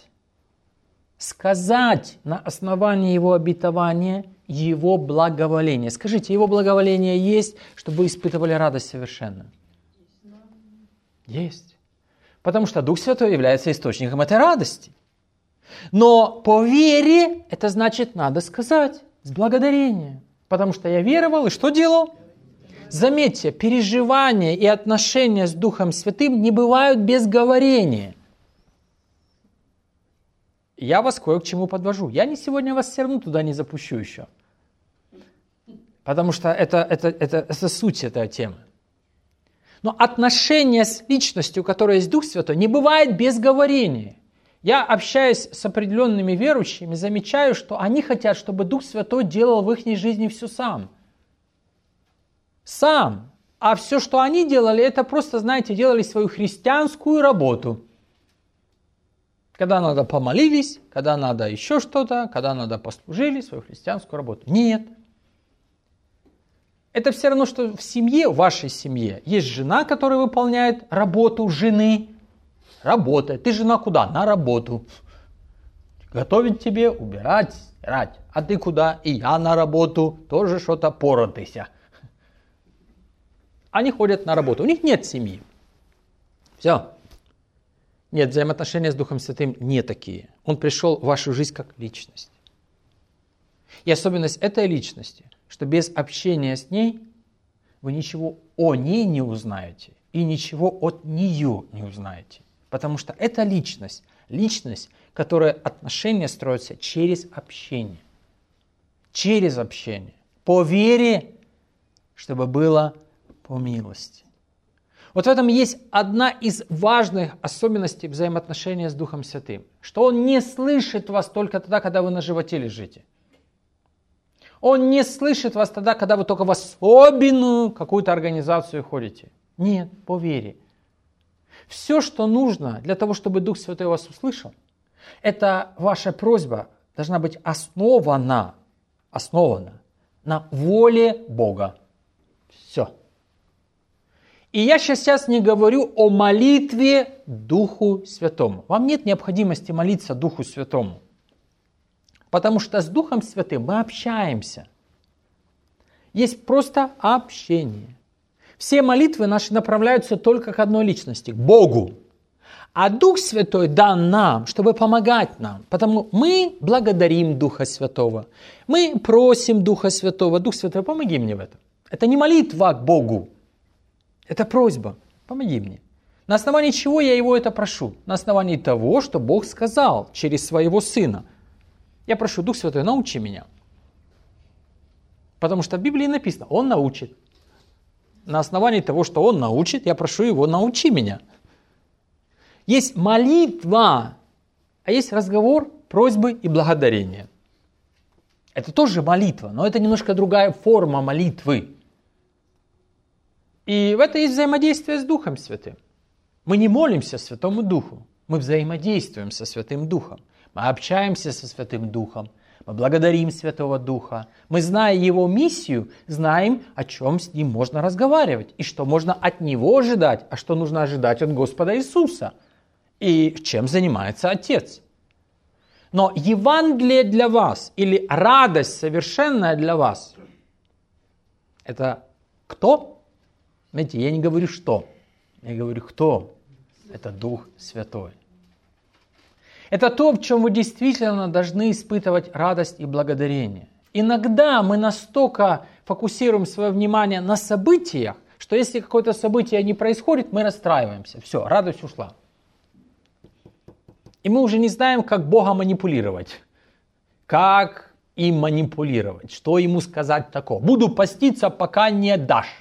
на основании Его обетования, Его благоволения. Скажите, Его благоволение есть, чтобы вы испытывали радость совершенную? Есть. Потому что Дух Святой является источником этой радости. Но по вере это значит надо сказать с благодарением. Потому что я веровал и что делал? Заметьте, переживания и отношения с Духом Святым не бывают без говорения. Я вас кое к чему подвожу. Я не сегодня вас все равно туда не запущу еще. Потому что это суть этой темы. Но отношения с личностью, у которой есть Дух Святой, не бывает без говорения. Я общаюсь с определенными верующими, замечаю, что они хотят, чтобы Дух Святой делал в их жизни все сам. Сам. А все, что они делали, это просто, знаете, делали свою христианскую работу. Когда надо помолились, когда надо еще что-то, когда надо послужили свою христианскую работу. Нет. Это все равно, что в семье, в вашей семье, есть жена, которая выполняет работу жены. Работает. Ты жена куда? На работу. Готовить тебе, убирать, стирать. А ты куда? И я на работу. Тоже что-то поротыся. Они ходят на работу. У них нет семьи. Все. Нет, взаимоотношения с Духом Святым не такие. Он пришел в вашу жизнь как личность. И особенность этой личности, что без общения с ней вы ничего о ней не узнаете и ничего от нее не узнаете. Потому что это личность, которая отношения строятся через общение. Через общение. По вере, чтобы было по милости. Вот в этом есть одна из важных особенностей взаимоотношения с Духом Святым. Что Он не слышит вас только тогда, когда вы на животе лежите. Он не слышит вас тогда, когда вы только в особенную какую-то организацию ходите. Нет, по вере. Все, что нужно для того, чтобы Дух Святой вас услышал, это ваша просьба должна быть основана на воле Бога. Все. И я сейчас не говорю о молитве Духу Святому. Вам нет необходимости молиться Духу Святому. Потому что с Духом Святым мы общаемся. Есть просто общение. Все молитвы наши направляются только к одной личности, к Богу. А Дух Святой дан нам, чтобы помогать нам. Потому мы благодарим Духа Святого. Мы просим Духа Святого. Дух Святой, помоги мне в этом. Это не молитва к Богу. Это просьба. Помоги мне. На основании чего я Его это прошу? На основании того, что Бог сказал через Своего Сына. Я прошу, Дух Святой, научи меня. Потому что в Библии написано, Он научит. На основании того, что Он научит, я прошу Его, научи меня. Есть молитва, а есть разговор, просьбы и благодарения. Это тоже молитва, но это немножко другая форма молитвы. И в этом есть взаимодействие с Духом Святым. Мы не молимся Святому Духу, мы взаимодействуем со Святым Духом. Мы общаемся со Святым Духом, мы благодарим Святого Духа. Мы, зная Его миссию, знаем, о чем с Ним можно разговаривать, и что можно от Него ожидать, а что нужно ожидать от Господа Иисуса, и чем занимается Отец. Но Евангелие для вас, или радость совершенная для вас, это кто? Знаете, я не говорю что, я говорю кто. Это Дух Святой. Это то, в чем вы действительно должны испытывать радость и благодарение. Иногда мы настолько фокусируем свое внимание на событиях, что если какое-то событие не происходит, мы расстраиваемся. Все, радость ушла. И мы уже не знаем, как Бога манипулировать. Как им манипулировать, что Ему сказать такого. Буду поститься, пока не дашь.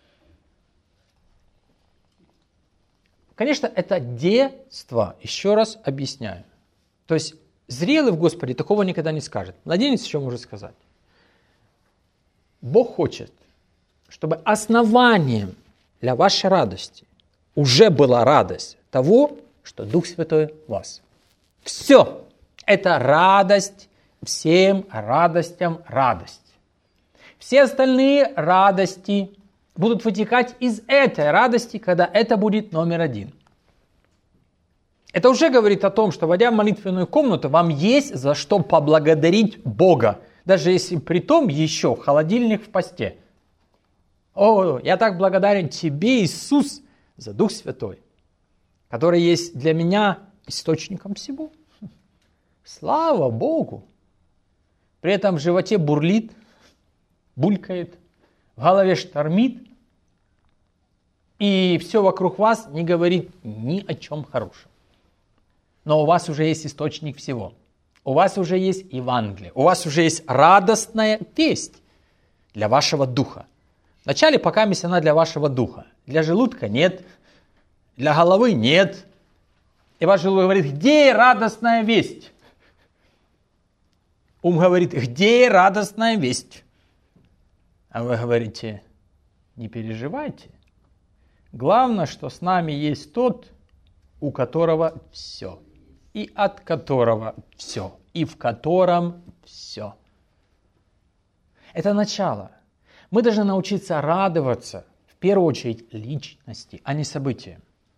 Конечно, это детство, еще раз объясняю. То есть зрелый в Господе такого никогда не скажет. Младенец еще может сказать. Бог хочет, чтобы основанием для вашей радости уже была радость того, что Дух Святой в вас. Все. Это радость, всем радостям радость. Все остальные радости будут вытекать из этой радости, когда это будет номер один. Это уже говорит о том, что, войдя в молитвенную комнату, вам есть за что поблагодарить Бога, даже если при том еще холодильник в посте. О, я так благодарен Тебе, Иисус, за Дух Святой, который есть для меня источником всего. Слава Богу! При этом в животе бурлит, булькает, в голове штормит, и все вокруг вас не говорит ни о чем хорошем. Но у вас уже есть источник всего. У вас уже есть Евангелие. У вас уже есть радостная весть для вашего духа. Вначале пока она для вашего духа. Для желудка нет. Для головы нет. И ваш желудок говорит, где радостная весть? Ум говорит, где радостная весть? А вы говорите, не переживайте. Главное, что с нами есть тот, у которого все. И от которого все. И в котором все. Это начало. Мы должны научиться радоваться, в первую очередь, личности, а не событиям.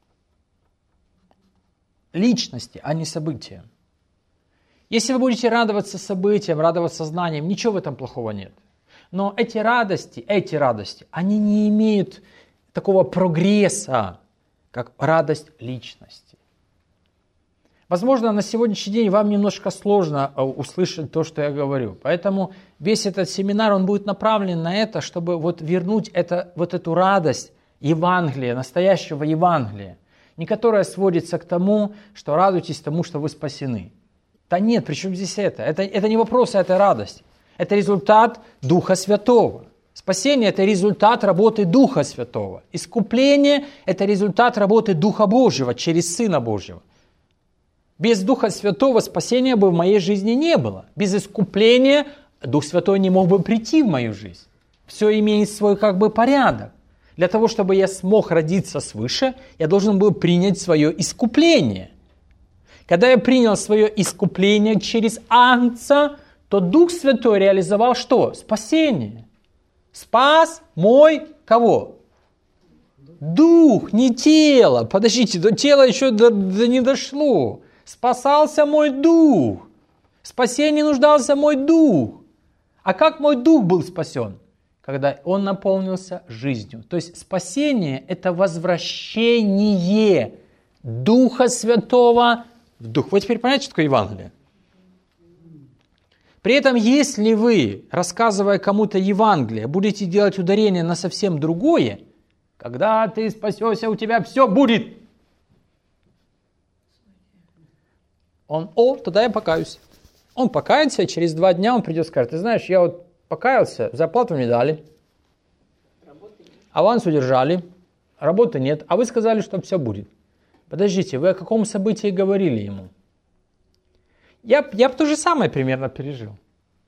Личности, а не событиям. Если вы будете радоваться событиям, радоваться знаниям, ничего в этом плохого нет. Но эти радости, они не имеют такого прогресса, как радость личности. Возможно, на сегодняшний день вам немножко сложно услышать то, что я говорю. Поэтому весь этот семинар, он будет направлен на это, чтобы вернуть эту радость Евангелия, настоящего Евангелия. Не которая сводится к тому, что радуйтесь тому, что вы спасены. Да нет, при чем здесь это? Это не вопрос, это радость. Это результат Духа Святого. Спасение – это результат работы Духа Святого. Искупление – это результат работы Духа Божьего через Сына Божьего. Без Духа Святого спасения бы в моей жизни не было. Без искупления Дух Святой не мог бы прийти в мою жизнь. Все имеет свой порядок. Для того, чтобы я смог родиться свыше, я должен был принять свое искупление. Когда я принял свое искупление через Агнца, то Дух Святой реализовал что? Спасение. Спас мой кого? Дух, не тело. Подождите, до тела еще не дошло. Спасался мой дух. В спасении нуждался мой дух. А как мой дух был спасен? Когда он наполнился жизнью. То есть спасение – это возвращение Духа Святого в Дух. Вы теперь понимаете, что такое Евангелие? При этом, если вы, рассказывая кому-то Евангелие, будете делать ударение на совсем другое, когда ты спасешься, у тебя все будет. Тогда я покаюсь. Он покается, и через 2 дня он придет и скажет, ты знаешь, я покаялся, зарплату мне дали, аванс удержали, работы нет, а вы сказали, что все будет. Подождите, вы о каком событии говорили ему? Я бы то же самое примерно пережил.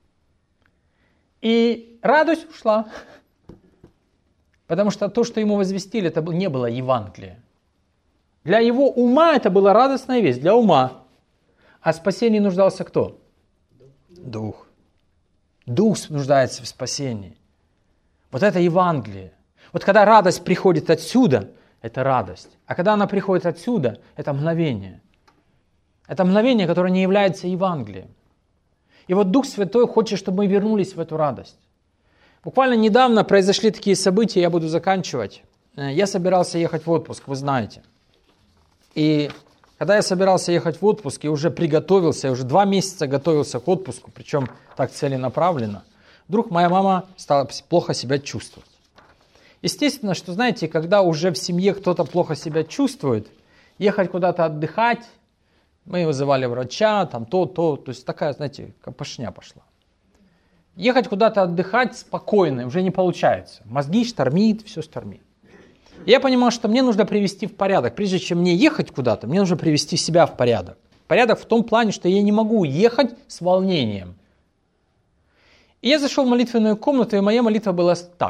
И радость ушла. Потому что то, что ему возвестили, это не было Евангелие. Для его ума это была радостная весть, для ума. А в спасении нуждался кто? Дух. Дух нуждается в спасении. Вот это Евангелие. Вот когда радость приходит отсюда, это радость. А когда она приходит отсюда, это мгновение. Это мгновение, которое не является Евангелием. И вот Дух Святой хочет, чтобы мы вернулись в эту радость. Буквально недавно произошли такие события, я буду заканчивать. Я собирался ехать в отпуск, вы знаете. И когда я собирался ехать в отпуск, я уже приготовился, я уже 2 месяца готовился к отпуску, причем так целенаправленно, вдруг моя мама стала плохо себя чувствовать. Естественно, что, знаете, когда уже в семье кто-то плохо себя чувствует, ехать куда-то отдыхать, мы вызывали врача, то есть такая, знаете, копошня пошла. Ехать куда-то отдыхать спокойно уже не получается. Мозги штормит, все штормит. И я понимал, что мне нужно привести в порядок. Прежде чем мне ехать куда-то, мне нужно привести себя в порядок. Порядок в том плане, что я не могу ехать с волнением. И я зашел в молитвенную комнату, и моя молитва была так.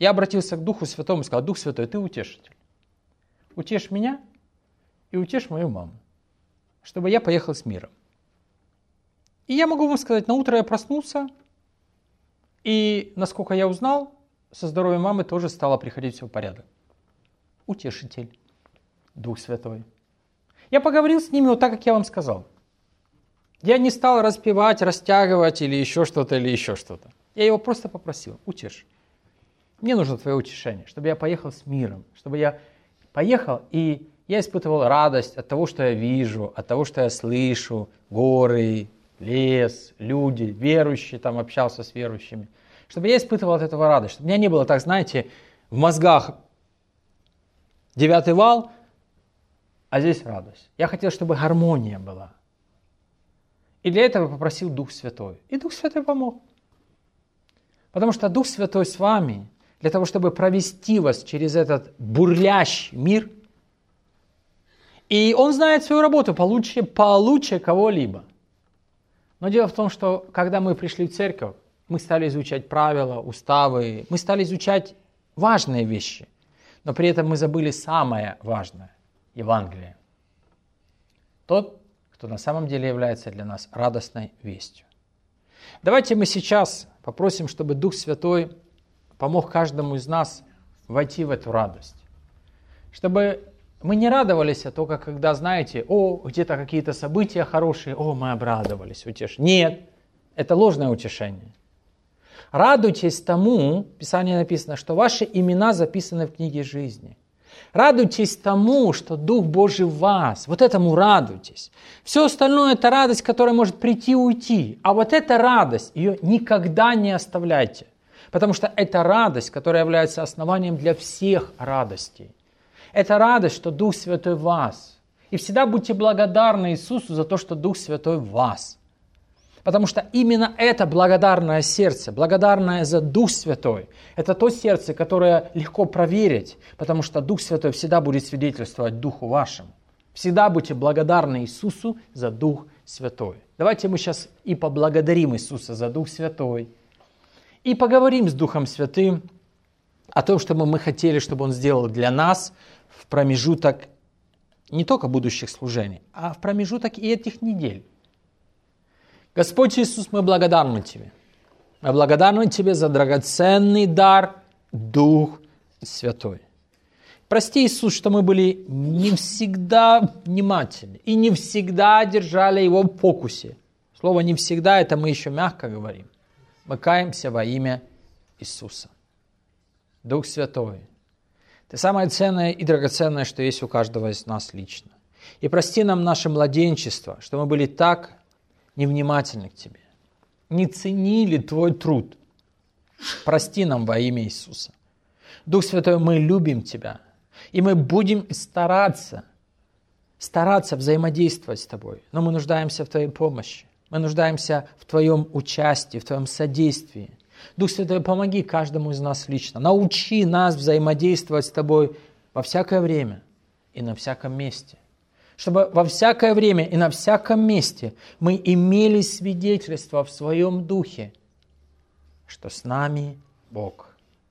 Я обратился к Духу Святому и сказал: Дух Святой, Ты утешитель. Утешь меня и утешь мою маму, чтобы я поехал с миром. И я могу вам сказать, на утро я проснулся, и, насколько я узнал, со здоровьем мамы тоже стало приходить все в порядок. Утешитель, Дух Святой. Я поговорил с ними вот так, как я вам сказал. Я не стал распевать, растягивать или еще что-то. Я его просто попросил: утешь. Мне нужно твое утешение, чтобы я поехал с миром, чтобы я поехал, и я испытывал радость от того, что я вижу, от того, что я слышу, горы, лес, люди, верующие, там общался с верующими. Чтобы я испытывал от этого радость. Чтобы у меня не было так, знаете, в мозгах 9-й вал, а здесь радость. Я хотел, чтобы гармония была. И для этого попросил Дух Святой. И Дух Святой помог. Потому что Дух Святой с вами для того, чтобы провести вас через этот бурлящий мир. И Он знает свою работу получше кого-либо. Но дело в том, что когда мы пришли в церковь, мы стали изучать правила, уставы, мы стали изучать важные вещи. Но при этом мы забыли самое важное – Евангелие. Тот, кто на самом деле является для нас радостной вестью. Давайте мы сейчас попросим, чтобы Дух Святой помог каждому из нас войти в эту радость. Чтобы мы не радовались только когда, знаете, где-то какие-то события хорошие, мы обрадовались, утешили. Нет, это ложное утешение. Радуйтесь тому, в Писании написано, что ваши имена записаны в книге жизни. Радуйтесь тому, что Дух Божий в вас. Вот этому радуйтесь. Все остальное – это радость, которая может прийти и уйти. А вот эта радость, ее никогда не оставляйте. Потому что это радость, которая является основанием для всех радостей. Это радость, что Дух Святой в вас. И всегда будьте благодарны Иисусу за то, что Дух Святой в вас. Потому что именно это благодарное сердце, благодарное за Дух Святой, это то сердце, которое легко проверить, потому что Дух Святой всегда будет свидетельствовать Духу вашему. Всегда будьте благодарны Иисусу за Дух Святой. Давайте мы сейчас и поблагодарим Иисуса за Дух Святой, и поговорим с Духом Святым о том, что мы хотели, чтобы Он сделал для нас в промежуток не только будущих служений, а в промежуток и этих недель. Господь Иисус, мы благодарны Тебе. Мы благодарны Тебе за драгоценный дар Дух Святой. Прости, Иисус, что мы были не всегда внимательны и не всегда держали Его в фокусе. Слово «не всегда» это мы еще мягко говорим. Мы каемся во имя Иисуса. Дух Святой, Ты самое ценное и драгоценное, что есть у каждого из нас лично. И прости нам наше младенчество, что мы были так невнимательны к Тебе, не ценили Твой труд. Прости нам во имя Иисуса. Дух Святой, мы любим Тебя, и мы будем стараться взаимодействовать с Тобой, но мы нуждаемся в Твоей помощи, мы нуждаемся в Твоем участии, в Твоем содействии. Дух Святой, помоги каждому из нас лично, научи нас взаимодействовать с Тобой во всякое время и на всяком месте. Чтобы во всякое время и на всяком месте мы имели свидетельство в своем духе, что с нами Бог.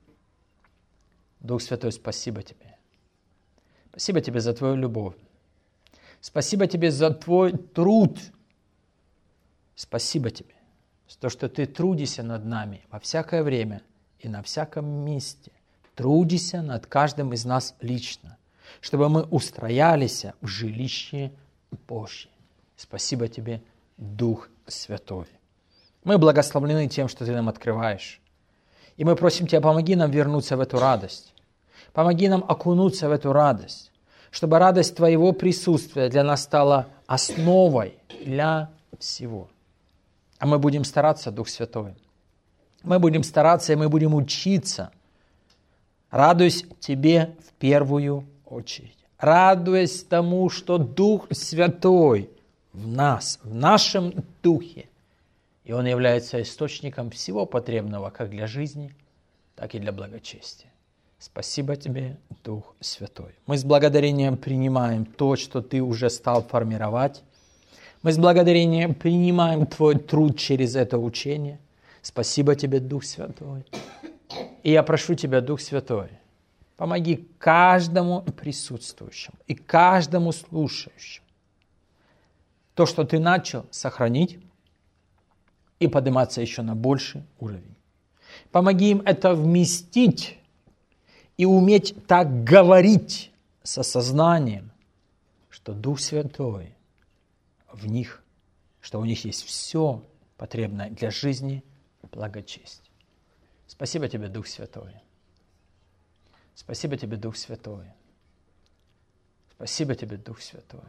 Дух Святой, спасибо Тебе. Спасибо Тебе за Твою любовь. Спасибо Тебе за Твой труд. Спасибо Тебе за то, что Ты трудишься над нами во всякое время и на всяком месте. Трудишься над каждым из нас лично, чтобы мы устроялись в жилище Божье. Спасибо Тебе, Дух Святой. Мы благословлены тем, что Ты нам открываешь. И мы просим Тебя, помоги нам вернуться в эту радость. Помоги нам окунуться в эту радость, чтобы радость Твоего присутствия для нас стала основой для всего. А мы будем стараться, Дух Святой. Мы будем стараться, и мы будем учиться. Радуясь Тебе в первую очередь. Радуясь тому, что Дух Святой в нас, в нашем духе. И Он является источником всего потребного, как для жизни, так и для благочестия. Спасибо Тебе, Дух Святой. Мы с благодарением принимаем то, что Ты уже стал формировать. Мы с благодарением принимаем Твой труд через это учение. Спасибо Тебе, Дух Святой. И я прошу Тебя, Дух Святой, помоги каждому присутствующему и каждому слушающему то, что Ты начал, сохранить и подниматься еще на больший уровень. Помоги им это вместить и уметь так говорить с осознанием, что Дух Святой в них, что у них есть все потребное для жизни и благочестия. Спасибо Тебе, Дух Святой. Спасибо Тебе, Дух Святой. Спасибо Тебе, Дух Святой.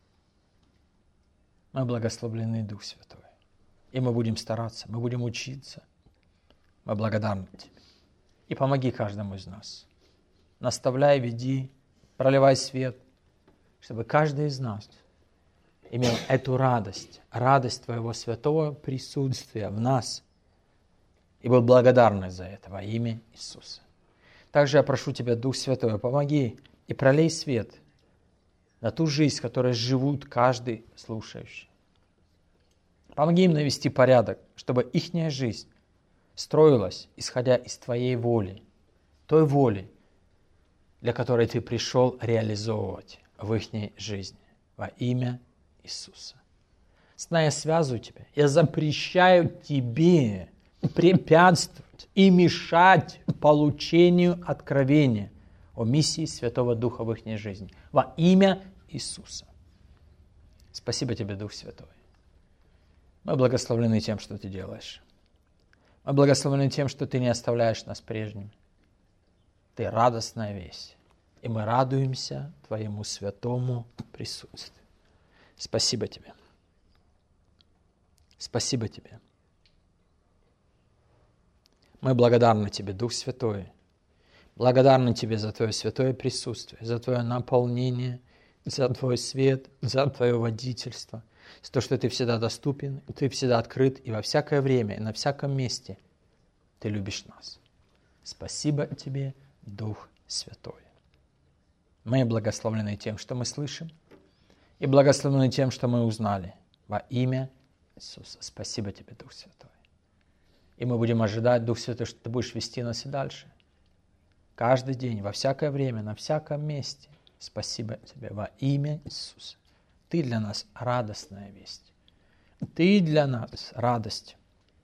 Мы благословлены, Дух Святой. И мы будем стараться, мы будем учиться. Мы благодарны Тебе. И помоги каждому из нас. Наставляй, веди, проливай свет, чтобы каждый из нас имел эту радость, радость Твоего святого присутствия в нас, и был благодарный за это во имя Иисуса. Также я прошу Тебя, Дух Святой, помоги и пролей свет на ту жизнь, в которой живут каждый слушающий. Помоги им навести порядок, чтобы ихняя жизнь строилась, исходя из Твоей воли, той воли, для которой Ты пришел реализовывать в ихней жизни во имя Иисуса. Я связываю Тебя, я запрещаю Тебе препятствовать и мешать получению откровения о миссии Святого Духа в их жизни во имя Иисуса. Спасибо Тебе, Дух Святой. Мы благословлены тем, что Ты делаешь. Мы благословлены тем, что Ты не оставляешь нас прежним. Ты радостная весть, и мы радуемся Твоему святому присутствию. Спасибо Тебе. Спасибо Тебе. Мы благодарны Тебе, Дух Святой. Благодарны Тебе за Твое святое присутствие, за Твое наполнение, за Твой свет, за Твое водительство, за то, что Ты всегда доступен, Ты всегда открыт, и во всякое время, и на всяком месте Ты любишь нас. Спасибо Тебе, Дух Святой. Мы благословлены тем, что мы слышим, и благословлены тем, что мы узнали во имя Иисуса. Спасибо Тебе, Дух Святой. И мы будем ожидать, Дух Святой, что Ты будешь вести нас и дальше. Каждый день, во всякое время, на всяком месте. Спасибо Тебе во имя Иисуса. Ты для нас радостная весть. Ты для нас радость.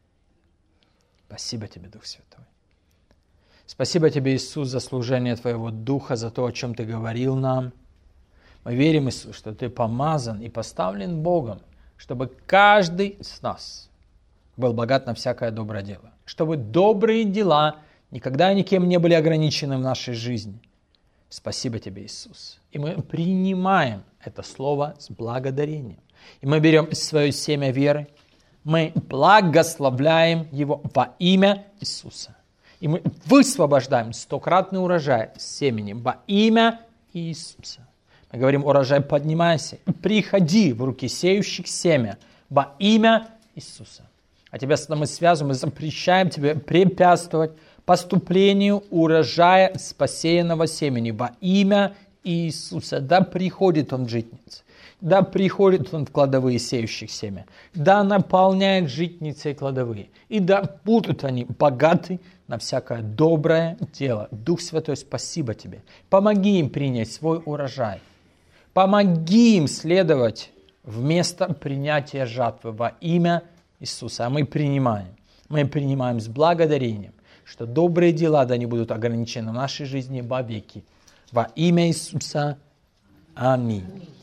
Спасибо Тебе, Дух Святой. Спасибо Тебе, Иисус, за служение Твоего Духа, за то, о чем Ты говорил нам. Мы верим, Иисус, что Ты помазан и поставлен Богом, чтобы каждый из нас был богат на всякое доброе дело. Чтобы добрые дела никогда никем не были ограничены в нашей жизни. Спасибо Тебе, Иисус. И мы принимаем это слово с благодарением. И мы берем свое семя веры, мы благословляем его во имя Иисуса. И мы высвобождаем 100-кратный урожай с семенем во имя Иисуса. Мы говорим: урожай, поднимайся, приходи в руки сеющих семя во имя Иисуса. А Тебя мы связываем, мы запрещаем Тебе препятствовать поступлению урожая с посеянного семени во имя Иисуса. Да приходит он в житницы, да приходит он в кладовые сеющих семя, да наполняет житницы и кладовые, и да будут они богаты на всякое доброе дело. Дух Святой, спасибо Тебе. Помоги им принять свой урожай. Помоги им следовать в место принятия жатвы во имя Иисуса. А мы принимаем с благодарением, что добрые дела да не будут ограничены в нашей жизни вовеки. Во имя Иисуса. Аминь.